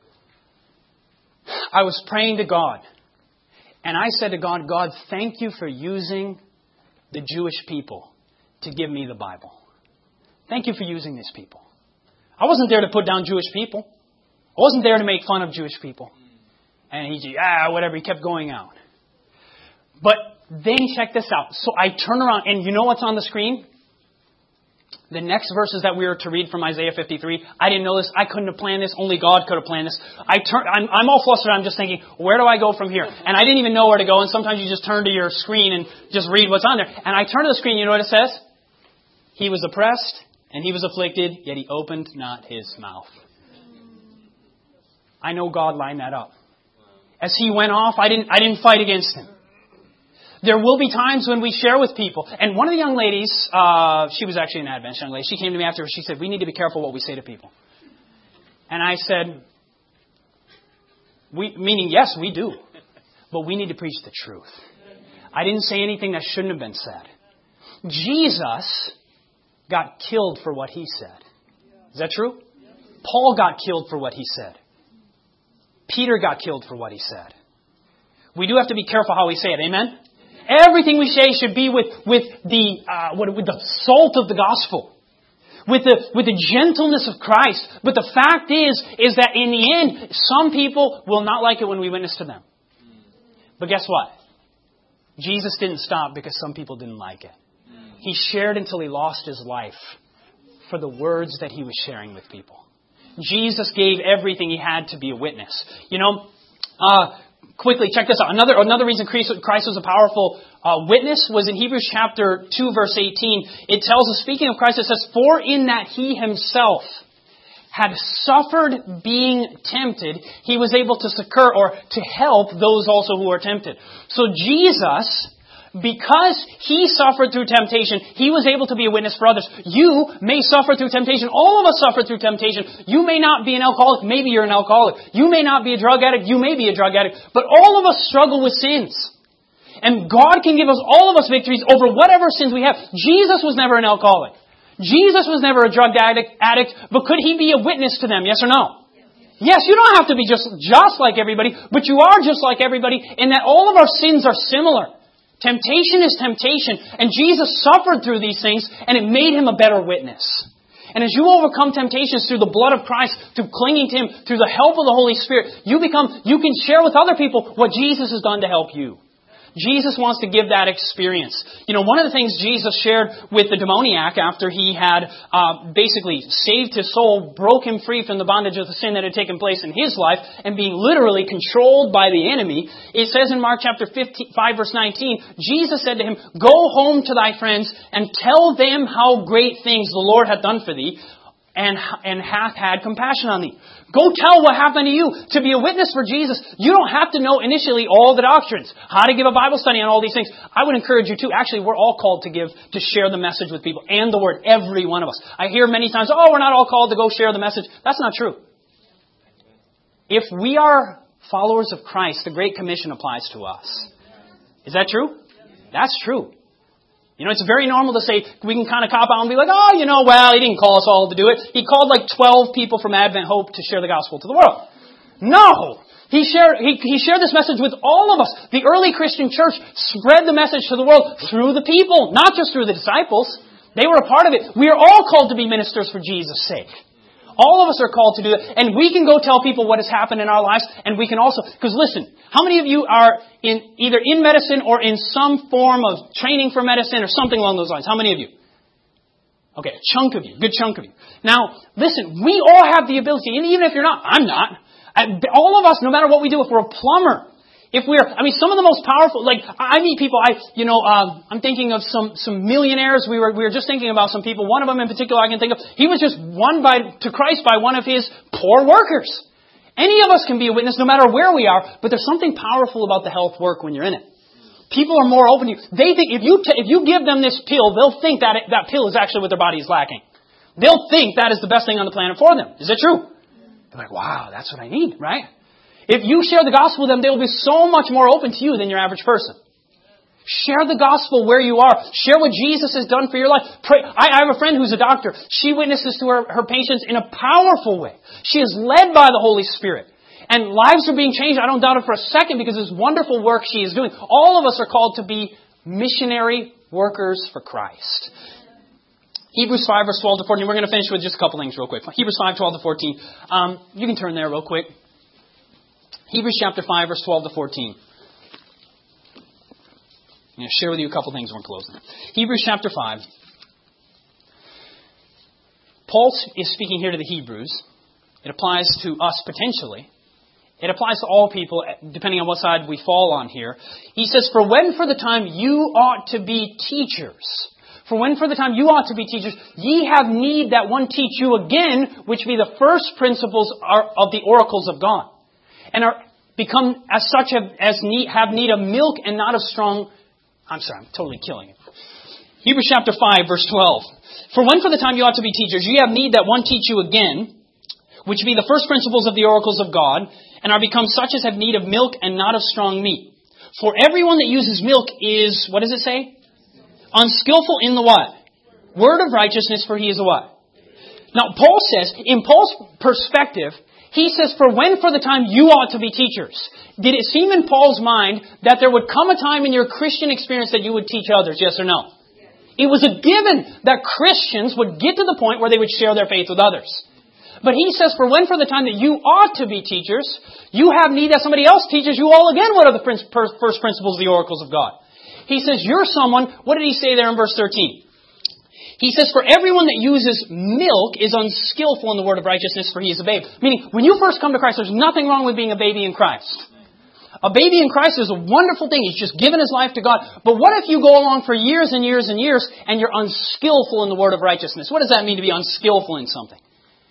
I was praying to God. And I said to God, God, thank you for using the Jewish people to give me the Bible. Thank you for using these people. I wasn't there to put down Jewish people. I wasn't there to make fun of Jewish people. And he, ah, whatever, he kept going out. But then check this out. So I turn around, and you know what's on the screen? The next verses that we were to read from Isaiah fifty-three, I didn't know this. I couldn't have planned this. Only God could have planned this. I turn, I'm, I'm all flustered. I'm just thinking, where do I go from here? And I didn't even know where to go. And sometimes you just turn to your screen and just read what's on there. And I turn to the screen. You know what it says? He was oppressed and he was afflicted, yet he opened not his mouth. I know God lined that up. As he went off, I didn't, I didn't fight against him. There will be times when we share with people. And one of the young ladies, uh, she was actually an Adventist young lady. She came to me afterwards. She said, we need to be careful what we say to people. And I said, we, meaning, yes, we do. But we need to preach the truth. I didn't say anything that shouldn't have been said. Jesus got killed for what he said. Is that true? Paul got killed for what he said. Peter got killed for what he said. We do have to be careful how we say it. Amen? Everything we say should be with, with the uh, with the salt of the gospel, with the with the gentleness of Christ. But the fact is, is that in the end, some people will not like it when we witness to them. But guess what? Jesus didn't stop because some people didn't like it. He shared until he lost his life for the words that he was sharing with people. Jesus gave everything he had to be a witness. You know. Uh, Quickly, check this out. Another another reason Christ was a powerful uh, witness was in Hebrews chapter two, verse eighteen. It tells us, speaking of Christ, it says, for in that he himself had suffered being tempted, he was able to succor or to help those also who are tempted. So Jesus, because he suffered through temptation, he was able to be a witness for others. You may suffer through temptation. All of us suffer through temptation. You may not be an alcoholic. Maybe you're an alcoholic. You may not be a drug addict. You may be a drug addict. But all of us struggle with sins. And God can give us, all of us, victories over whatever sins we have. Jesus was never an alcoholic. Jesus was never a drug addict, addict, but could he be a witness to them? Yes or no? Yes, you don't have to be just, just like everybody, but you are just like everybody in that all of our sins are similar. Temptation is temptation, and Jesus suffered through these things, and it made him a better witness. And as you overcome temptations through the blood of Christ, through clinging to him, through the help of the Holy Spirit, you become, you can share with other people what Jesus has done to help you. Jesus wants to give that experience. You know, one of the things Jesus shared with the demoniac after he had uh, basically saved his soul, broke him free from the bondage of the sin that had taken place in his life, and being literally controlled by the enemy, it says in Mark chapter five, verse nineteen, Jesus said to him, go home to thy friends and tell them how great things the Lord hath done for thee, and, and hath had compassion on thee. Go tell what happened to you. To be a witness for Jesus, you don't have to know initially all the doctrines, how to give a Bible study on all these things. I would encourage you to. Actually, we're all called to give, to share the message with people and the Word, every one of us. I hear many times, oh, we're not all called to go share the message. That's not true. If we are followers of Christ, the Great Commission applies to us. Is that true? That's true. You know, it's very normal to say, we can kind of cop out and be like, oh, you know, well, he didn't call us all to do it. He called like twelve people from Advent Hope to share the gospel to the world. No! He shared, he, he shared this message with all of us. The early Christian church spread the message to the world through the people, not just through the disciples. They were a part of it. We are all called to be ministers for Jesus' sake. All of us are called to do it. And we can go tell people what has happened in our lives. And we can also, because listen, how many of you are in either in medicine or in some form of training for medicine or something along those lines? How many of you? Okay, a chunk of you. Good chunk of you. Now, listen, we all have the ability, and even if you're not, I'm not. All of us, no matter what we do, if we're a plumber, if we're, I mean, some of the most powerful, like, I meet people, I, you know, um, I'm thinking of some, some millionaires. We were, we were just thinking about some people. One of them in particular I can think of, he was just won by, to Christ by one of his poor workers. Any of us can be a witness no matter where we are, but there's something powerful about the health work when you're in it. People are more open to you. They think, if you, t- if you give them this pill, they'll think that it, that pill is actually what their body is lacking. They'll think that is the best thing on the planet for them. Is it true? They're like, wow, that's what I need, right? If you share the gospel with them, they will be so much more open to you than your average person. Share the gospel where you are. Share what Jesus has done for your life. Pray. I, I have a friend who's a doctor. She witnesses to her, her patients in a powerful way. She is led by the Holy Spirit. And lives are being changed. I don't doubt it for a second because of this wonderful work she is doing. All of us are called to be missionary workers for Christ. Hebrews five, verse twelve to fourteen. We're going to finish with just a couple things real quick. Hebrews five, twelve to fourteen. Um, you can turn there real quick. Hebrews chapter five, verse twelve to fourteen. I'm going to share with you a couple things when we're closing. Hebrews chapter five. Paul is speaking here to the Hebrews. It applies to us potentially. It applies to all people, depending on what side we fall on here. He says, For when for the time you ought to be teachers. For when for the time you ought to be teachers, ye have need that one teach you again, which be the first principles of the oracles of God. And are become as such as need, have need of milk and not of strong... I'm sorry, I'm totally killing it. Hebrews chapter five, verse twelve. For when for the time you ought to be teachers, ye have need that one teach you again, which be the first principles of the oracles of God, and are become such as have need of milk and not of strong meat. For everyone that uses milk is, what does it say? Unskillful in the what? Word of righteousness, for he is a what? Now, Paul says, in Paul's perspective, he says, for when for the time you ought to be teachers. Did it seem in Paul's mind that there would come a time in your Christian experience that you would teach others, yes or no? It was a given that Christians would get to the point where they would share their faith with others. But he says, for when for the time that you ought to be teachers, you have need that somebody else teaches you all again what are the first principles of the oracles of God. He says, you're someone, what did he say there in verse thirteen? He says, for everyone that uses milk is unskillful in the word of righteousness, for he is a babe. Meaning, when you first come to Christ, there's nothing wrong with being a baby in Christ. A baby in Christ is a wonderful thing. He's just given his life to God. But what if you go along for years and years and years and you're unskillful in the word of righteousness? What does that mean to be unskillful in something?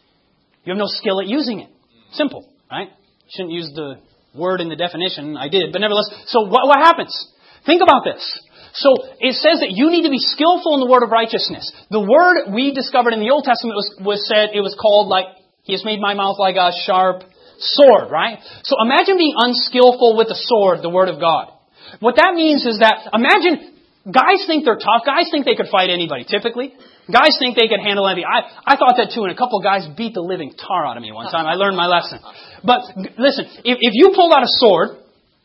You have no skill at using it. Simple, right? You shouldn't use the word in the definition. I did. But nevertheless, so what, what happens? Think about this. So it says that you need to be skillful in the word of righteousness. The word we discovered in the Old Testament was, was said, it was called like, He has made my mouth like a sharp sword, right? So imagine being unskillful with the sword, the word of God. What that means is that, imagine, guys think they're tough. Guys think they could fight anybody, typically. Guys think they could handle anything. I, I thought that too, and a couple of guys beat the living tar out of me one time. I learned my lesson. But listen, if, if you pulled out a sword,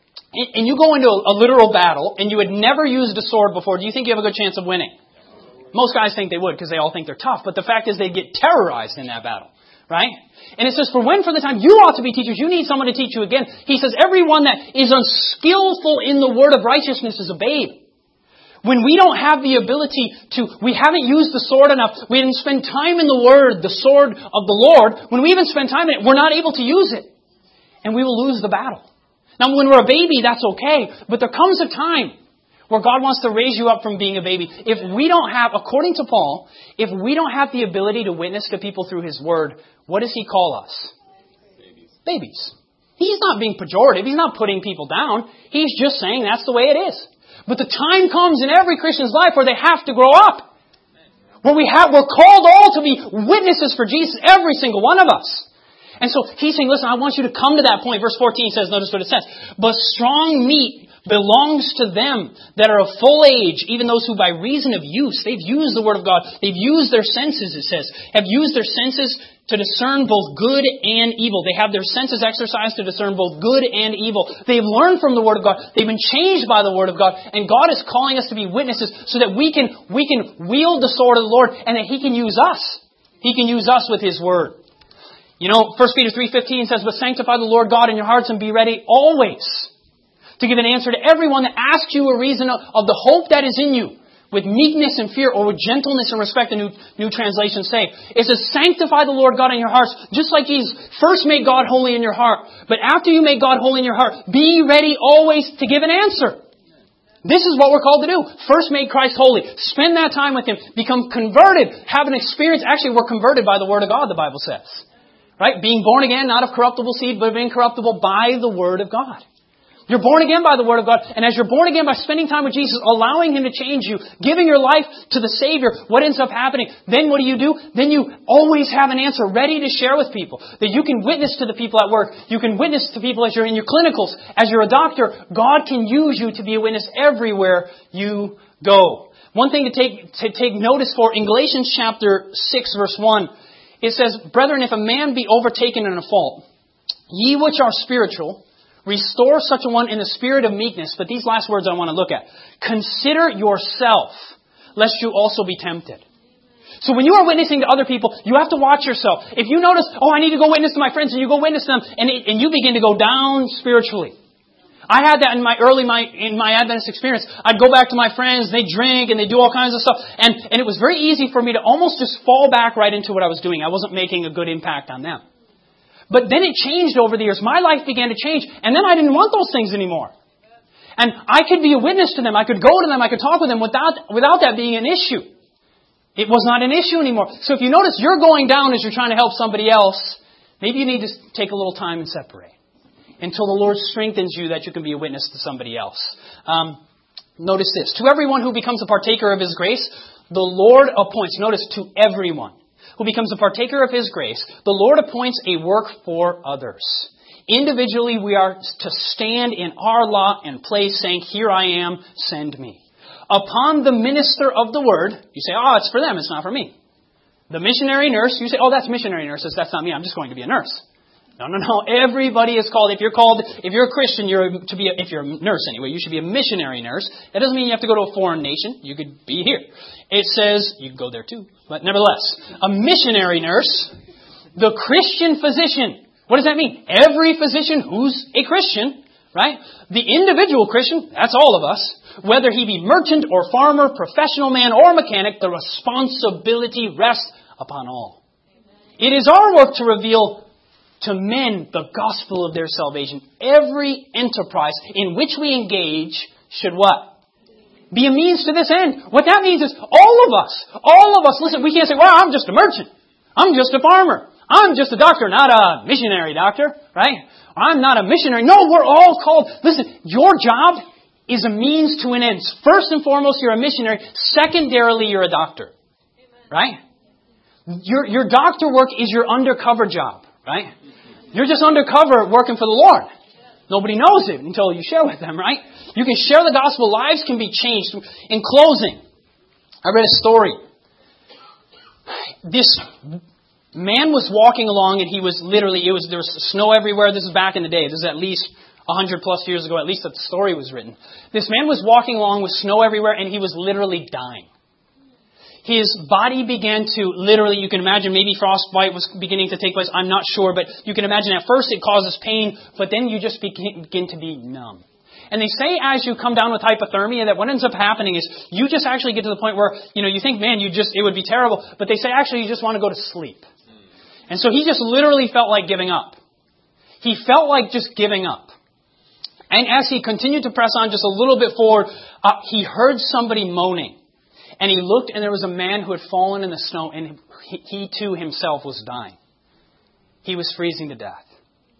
and you go into a, a literal battle, and you had never used a sword before, do you think you have a good chance of winning? Most guys think they would, because they all think they're tough. But the fact is, they'd get terrorized in that battle. Right? And it says, for when for the time you ought to be teachers, you need someone to teach you again. He says, everyone that is unskillful in the word of righteousness is a babe. When we don't have the ability to, we haven't used the sword enough, we didn't spend time in the word, the sword of the Lord, when we even spend time in it, we're not able to use it. And we will lose the battle. Now, when we're a baby, that's okay. But there comes a time where God wants to raise you up from being a baby. If we don't have, according to Paul, if we don't have the ability to witness to people through His Word, what does He call us? Babies. Babies. He's not being pejorative. He's not putting people down. He's just saying that's the way it is. But the time comes in every Christian's life where they have to grow up. Where we have, we're called all to be witnesses for Jesus, every single one of us. And so He's saying, listen, I want you to come to that point. Verse fourteen says, notice what it says. But strong meat belongs to them that are of full age, even those who by reason of use, they've used the Word of God, they've used their senses, it says, have used their senses to discern both good and evil. They have their senses exercised to discern both good and evil. They've learned from the Word of God. They've been changed by the Word of God. And God is calling us to be witnesses so that we can, we can wield the sword of the Lord and that He can use us. He can use us with His Word. You know, First Peter three fifteen says, "But sanctify the Lord God in your hearts and be ready always to give an answer to everyone that asks you a reason of, of the hope that is in you, with meekness and fear, or with gentleness and respect," the new, new translations say. It says, sanctify the Lord God in your hearts, just like Jesus first made God holy in your heart. But after you make God holy in your heart, be ready always to give an answer. This is what we're called to do. First make Christ holy. Spend that time with Him. Become converted. Have an experience. Actually, we're converted by the Word of God, the Bible says. Right? Being born again, not of corruptible seed, but of incorruptible by the Word of God. You're born again by the Word of God. And as you're born again by spending time with Jesus, allowing Him to change you, giving your life to the Savior, what ends up happening? Then what do you do? Then you always have an answer ready to share with people. That you can witness to the people at work. You can witness to people as you're in your clinicals. As you're a doctor, God can use you to be a witness everywhere you go. One thing to take, to take notice for, in Galatians chapter six verse one, it says, "Brethren, if a man be overtaken in a fault, ye which are spiritual, restore such a one in a spirit of meekness." But these last words I want to look at. "Consider yourself, lest you also be tempted." So when you are witnessing to other people, you have to watch yourself. If you notice, oh, I need to go witness to my friends, and you go witness to them, and, it, and you begin to go down spiritually. I had that in my early, my, in my Adventist experience. I'd go back to my friends, they drink, and they do all kinds of stuff. And, and it was very easy for me to almost just fall back right into what I was doing. I wasn't making a good impact on them. But then it changed over the years. My life began to change. And then I didn't want those things anymore. And I could be a witness to them. I could go to them. I could talk with them without, without that being an issue. It was not an issue anymore. So if you notice you're going down as you're trying to help somebody else, maybe you need to take a little time and separate until the Lord strengthens you that you can be a witness to somebody else. Um, notice this. "To everyone who becomes a partaker of His grace, the Lord appoints." Notice, to everyone who becomes a partaker of His grace, the Lord appoints a work for others. Individually, we are to stand in our lot and place, saying, "Here I am, send me." Upon the minister of the word, you say, "Oh, it's for them, it's not for me." The missionary nurse, you say, "Oh, that's missionary nurses, that's not me, I'm just going to be a nurse." No, no, no. Everybody is called. If you're called, if you're a Christian, you're to be. A, if you're a nurse anyway, you should be a missionary nurse. That doesn't mean you have to go to a foreign nation. You could be here. It says you can go there too, but nevertheless, a missionary nurse, the Christian physician. What does that mean? Every physician who's a Christian, right? The individual Christian, that's all of us. Whether he be merchant or farmer, professional man or mechanic, the responsibility rests upon all. It is our work to reveal to men the gospel of their salvation. Every enterprise in which we engage should what? Be a means to this end. What that means is all of us, all of us, listen, we can't say, well, I'm just a merchant. I'm just a farmer. I'm just a doctor, not a missionary doctor, right? I'm not a missionary. No, we're all called. Listen, your job is a means to an end. First and foremost, you're a missionary. Secondarily, you're a doctor, right? Your, your doctor work is your undercover job, right? You're just undercover working for the Lord. Nobody knows it until you share with them, right? You can share the gospel. Lives can be changed. In closing, I read a story. This man was walking along and he was literally, it was there was snow everywhere. This is back in the day. This is at least one hundred plus years ago, at least that the story was written. This man was walking along with snow everywhere and he was literally dying. His body began to literally, you can imagine maybe frostbite was beginning to take place. I'm not sure, but you can imagine at first it causes pain, but then you just begin to be numb. And they say as you come down with hypothermia that what ends up happening is you just actually get to the point where, you know, you think, man, you just, it would be terrible. But they say actually you just want to go to sleep. And so he just literally felt like giving up. He felt like just giving up. And as he continued to press on just a little bit forward, uh, he heard somebody moaning. And he looked and there was a man who had fallen in the snow and he, he too himself was dying. He was freezing to death.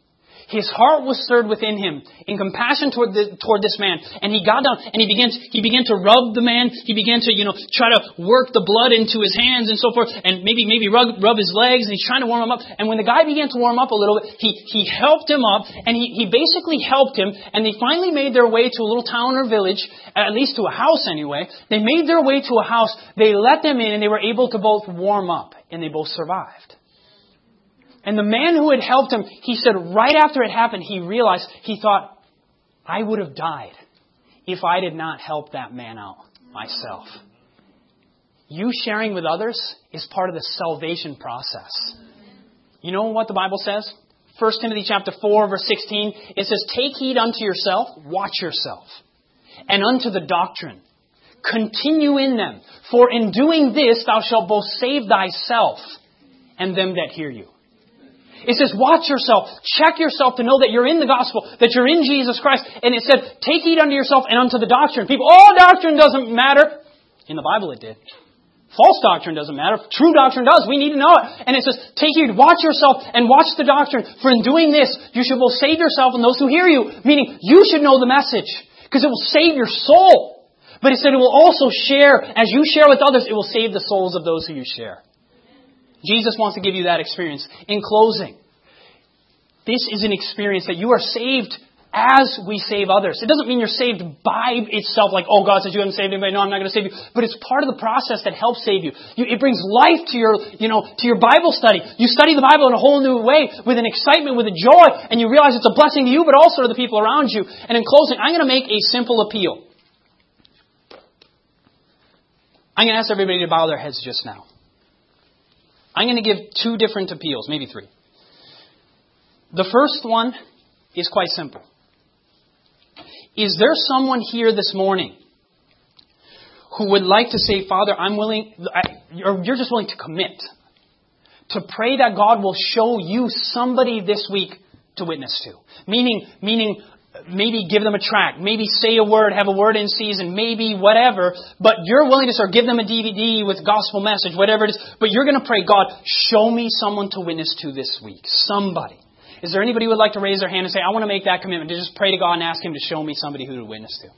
His heart was stirred within him in compassion toward, the, toward this man. And he got down and he began, he began to rub the man. He began to, you know, try to work the blood into his hands and so forth. And maybe, maybe rub, rub his legs. And he's trying to warm him up. And when the guy began to warm up a little bit, he, he helped him up. And he, he basically helped him. And they finally made their way to a little town or village, at least to a house anyway. They made their way to a house. They let them in and they were able to both warm up. And they both survived. And the man who had helped him, he said right after it happened, he realized, he thought, I would have died if I did not help that man out myself. You sharing with others is part of the salvation process. You know what the Bible says? First Timothy chapter four, verse sixteen, it says, take heed unto yourself, watch yourself, and unto the doctrine. Continue in them, for in doing this thou shalt both save thyself and them that hear you. It says, watch yourself, check yourself to know that you're in the gospel, that you're in Jesus Christ. And it said, take heed unto yourself and unto the doctrine. People, oh, doctrine doesn't matter. In the Bible it did. False doctrine doesn't matter. True doctrine does. We need to know it. And it says, take heed, watch yourself and watch the doctrine. For in doing this, you should both save yourself and those who hear you. Meaning, you should know the message. Because it will save your soul. But it said it will also share, as you share with others, it will save the souls of those who you share. Jesus wants to give you that experience. In closing, this is an experience that you are saved as we save others. It doesn't mean you're saved by itself, like, oh, God says you haven't saved anybody. No, I'm not going to save you. But it's part of the process that helps save you. you. It brings life to your, you know, to your Bible study. You study the Bible in a whole new way, with an excitement, with a joy, and you realize it's a blessing to you, but also to the people around you. And in closing, I'm going to make a simple appeal. I'm going to ask everybody to bow their heads just now. I'm going to give two different appeals, maybe three. The first one is quite simple. Is there someone here this morning who would like to say, Father, I'm willing, or you're just willing to commit, to pray that God will show you somebody this week to witness to? Meaning, meaning, maybe give them a tract, maybe say a word, have a word in season, maybe whatever, but you're willing to, or give them a D V D with gospel message, whatever it is, but you're going to pray, God, show me someone to witness to this week. Somebody. Is there anybody who would like to raise their hand and say, I want to make that commitment, to just pray to God and ask Him to show me somebody who to witness to?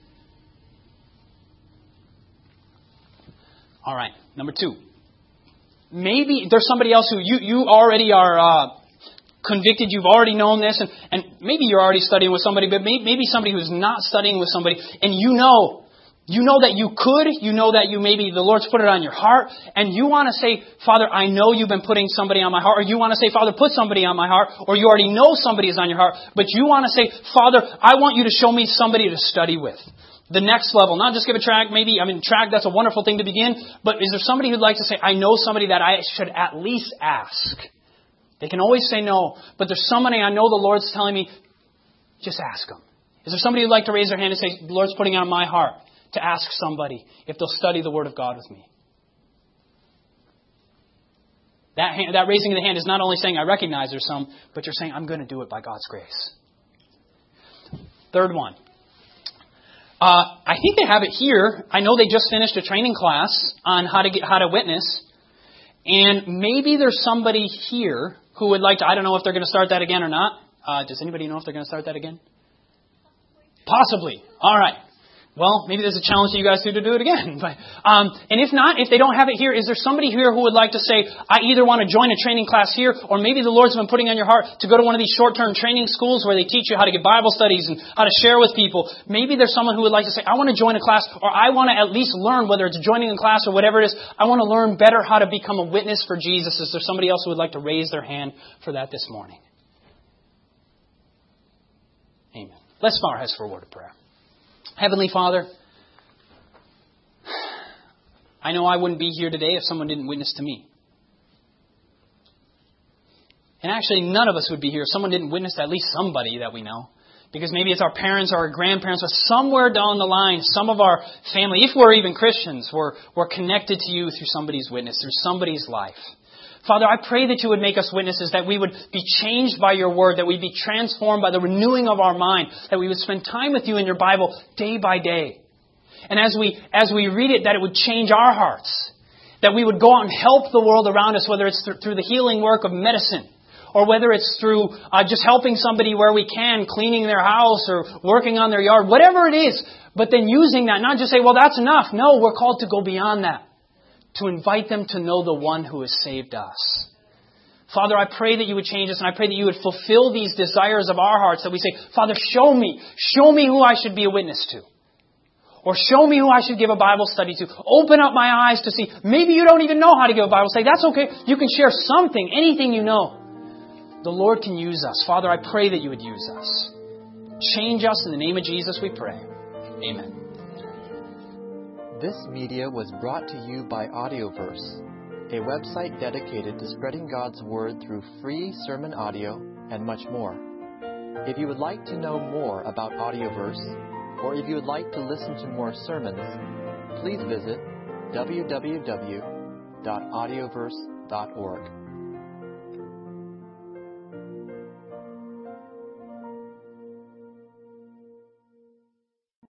All right. Number two. Maybe there's somebody else who you, you already are uh, convicted. You've already known this. And, and maybe you're already studying with somebody, but maybe, maybe somebody who's not studying with somebody. And you know, you know that you could. You know that you maybe the Lord's put it on your heart. And you want to say, Father, I know you've been putting somebody on my heart. Or you want to say, Father, put somebody on my heart. Or you already know somebody is on your heart. But you want to say, Father, I want you to show me somebody to study with. The next level, not just give a tract, maybe, I mean, tract, that's a wonderful thing to begin. But is there somebody who'd like to say, I know somebody that I should at least ask? They can always say no. But there's somebody I know the Lord's telling me, just ask them. Is there somebody who'd like to raise their hand and say, the Lord's putting it on my heart to ask somebody if they'll study the Word of God with me? That, hand, that raising of the hand is not only saying I recognize there's some, but you're saying I'm going to do it by God's grace. Third one. Uh, I think they have it here. I know they just finished a training class on how to get, how to witness. And maybe there's somebody here who would like to, I don't know if they're going to start that again or not. Uh, does anybody know if they're going to start that again? Possibly. All right. Well, maybe there's a challenge to you guys to do it again. But, um, and if not, if they don't have it here, is there somebody here who would like to say, I either want to join a training class here, or maybe the Lord's been putting on your heart to go to one of these short-term training schools where they teach you how to get Bible studies and how to share with people. Maybe there's someone who would like to say, I want to join a class, or I want to at least learn, whether it's joining a class or whatever it is, I want to learn better how to become a witness for Jesus. Is there somebody else who would like to raise their hand for that this morning? Amen. Let's bow our heads for a word of prayer. Heavenly Father, I know I wouldn't be here today if someone didn't witness to me. And actually, none of us would be here if someone didn't witness to at least somebody that we know. Because maybe it's our parents or our grandparents, but somewhere down the line, some of our family, if we're even Christians, we're, we're connected to you through somebody's witness, through somebody's life. Father, I pray that you would make us witnesses, that we would be changed by your word, that we'd be transformed by the renewing of our mind, that we would spend time with you in your Bible day by day. And as we as we read it, that it would change our hearts. That we would go out and help the world around us, whether it's th- through the healing work of medicine, or whether it's through uh, just helping somebody where we can, cleaning their house or working on their yard, whatever it is. But then using that, not just say, well, that's enough. No, we're called to go beyond that, to invite them to know the one who has saved us. Father, I pray that you would change us, and I pray that you would fulfill these desires of our hearts, that we say, Father, show me, show me who I should be a witness to. Or show me who I should give a Bible study to. Open up my eyes to see. Maybe you don't even know how to give a Bible study. That's okay. You can share something, anything you know. The Lord can use us. Father, I pray that you would use us. Change us in the name of Jesus, we pray. Amen. This media was brought to you by Audioverse, a website dedicated to spreading God's Word through free sermon audio and much more. If you would like to know more about Audioverse, or if you would like to listen to more sermons, please visit w w w dot audioverse dot org.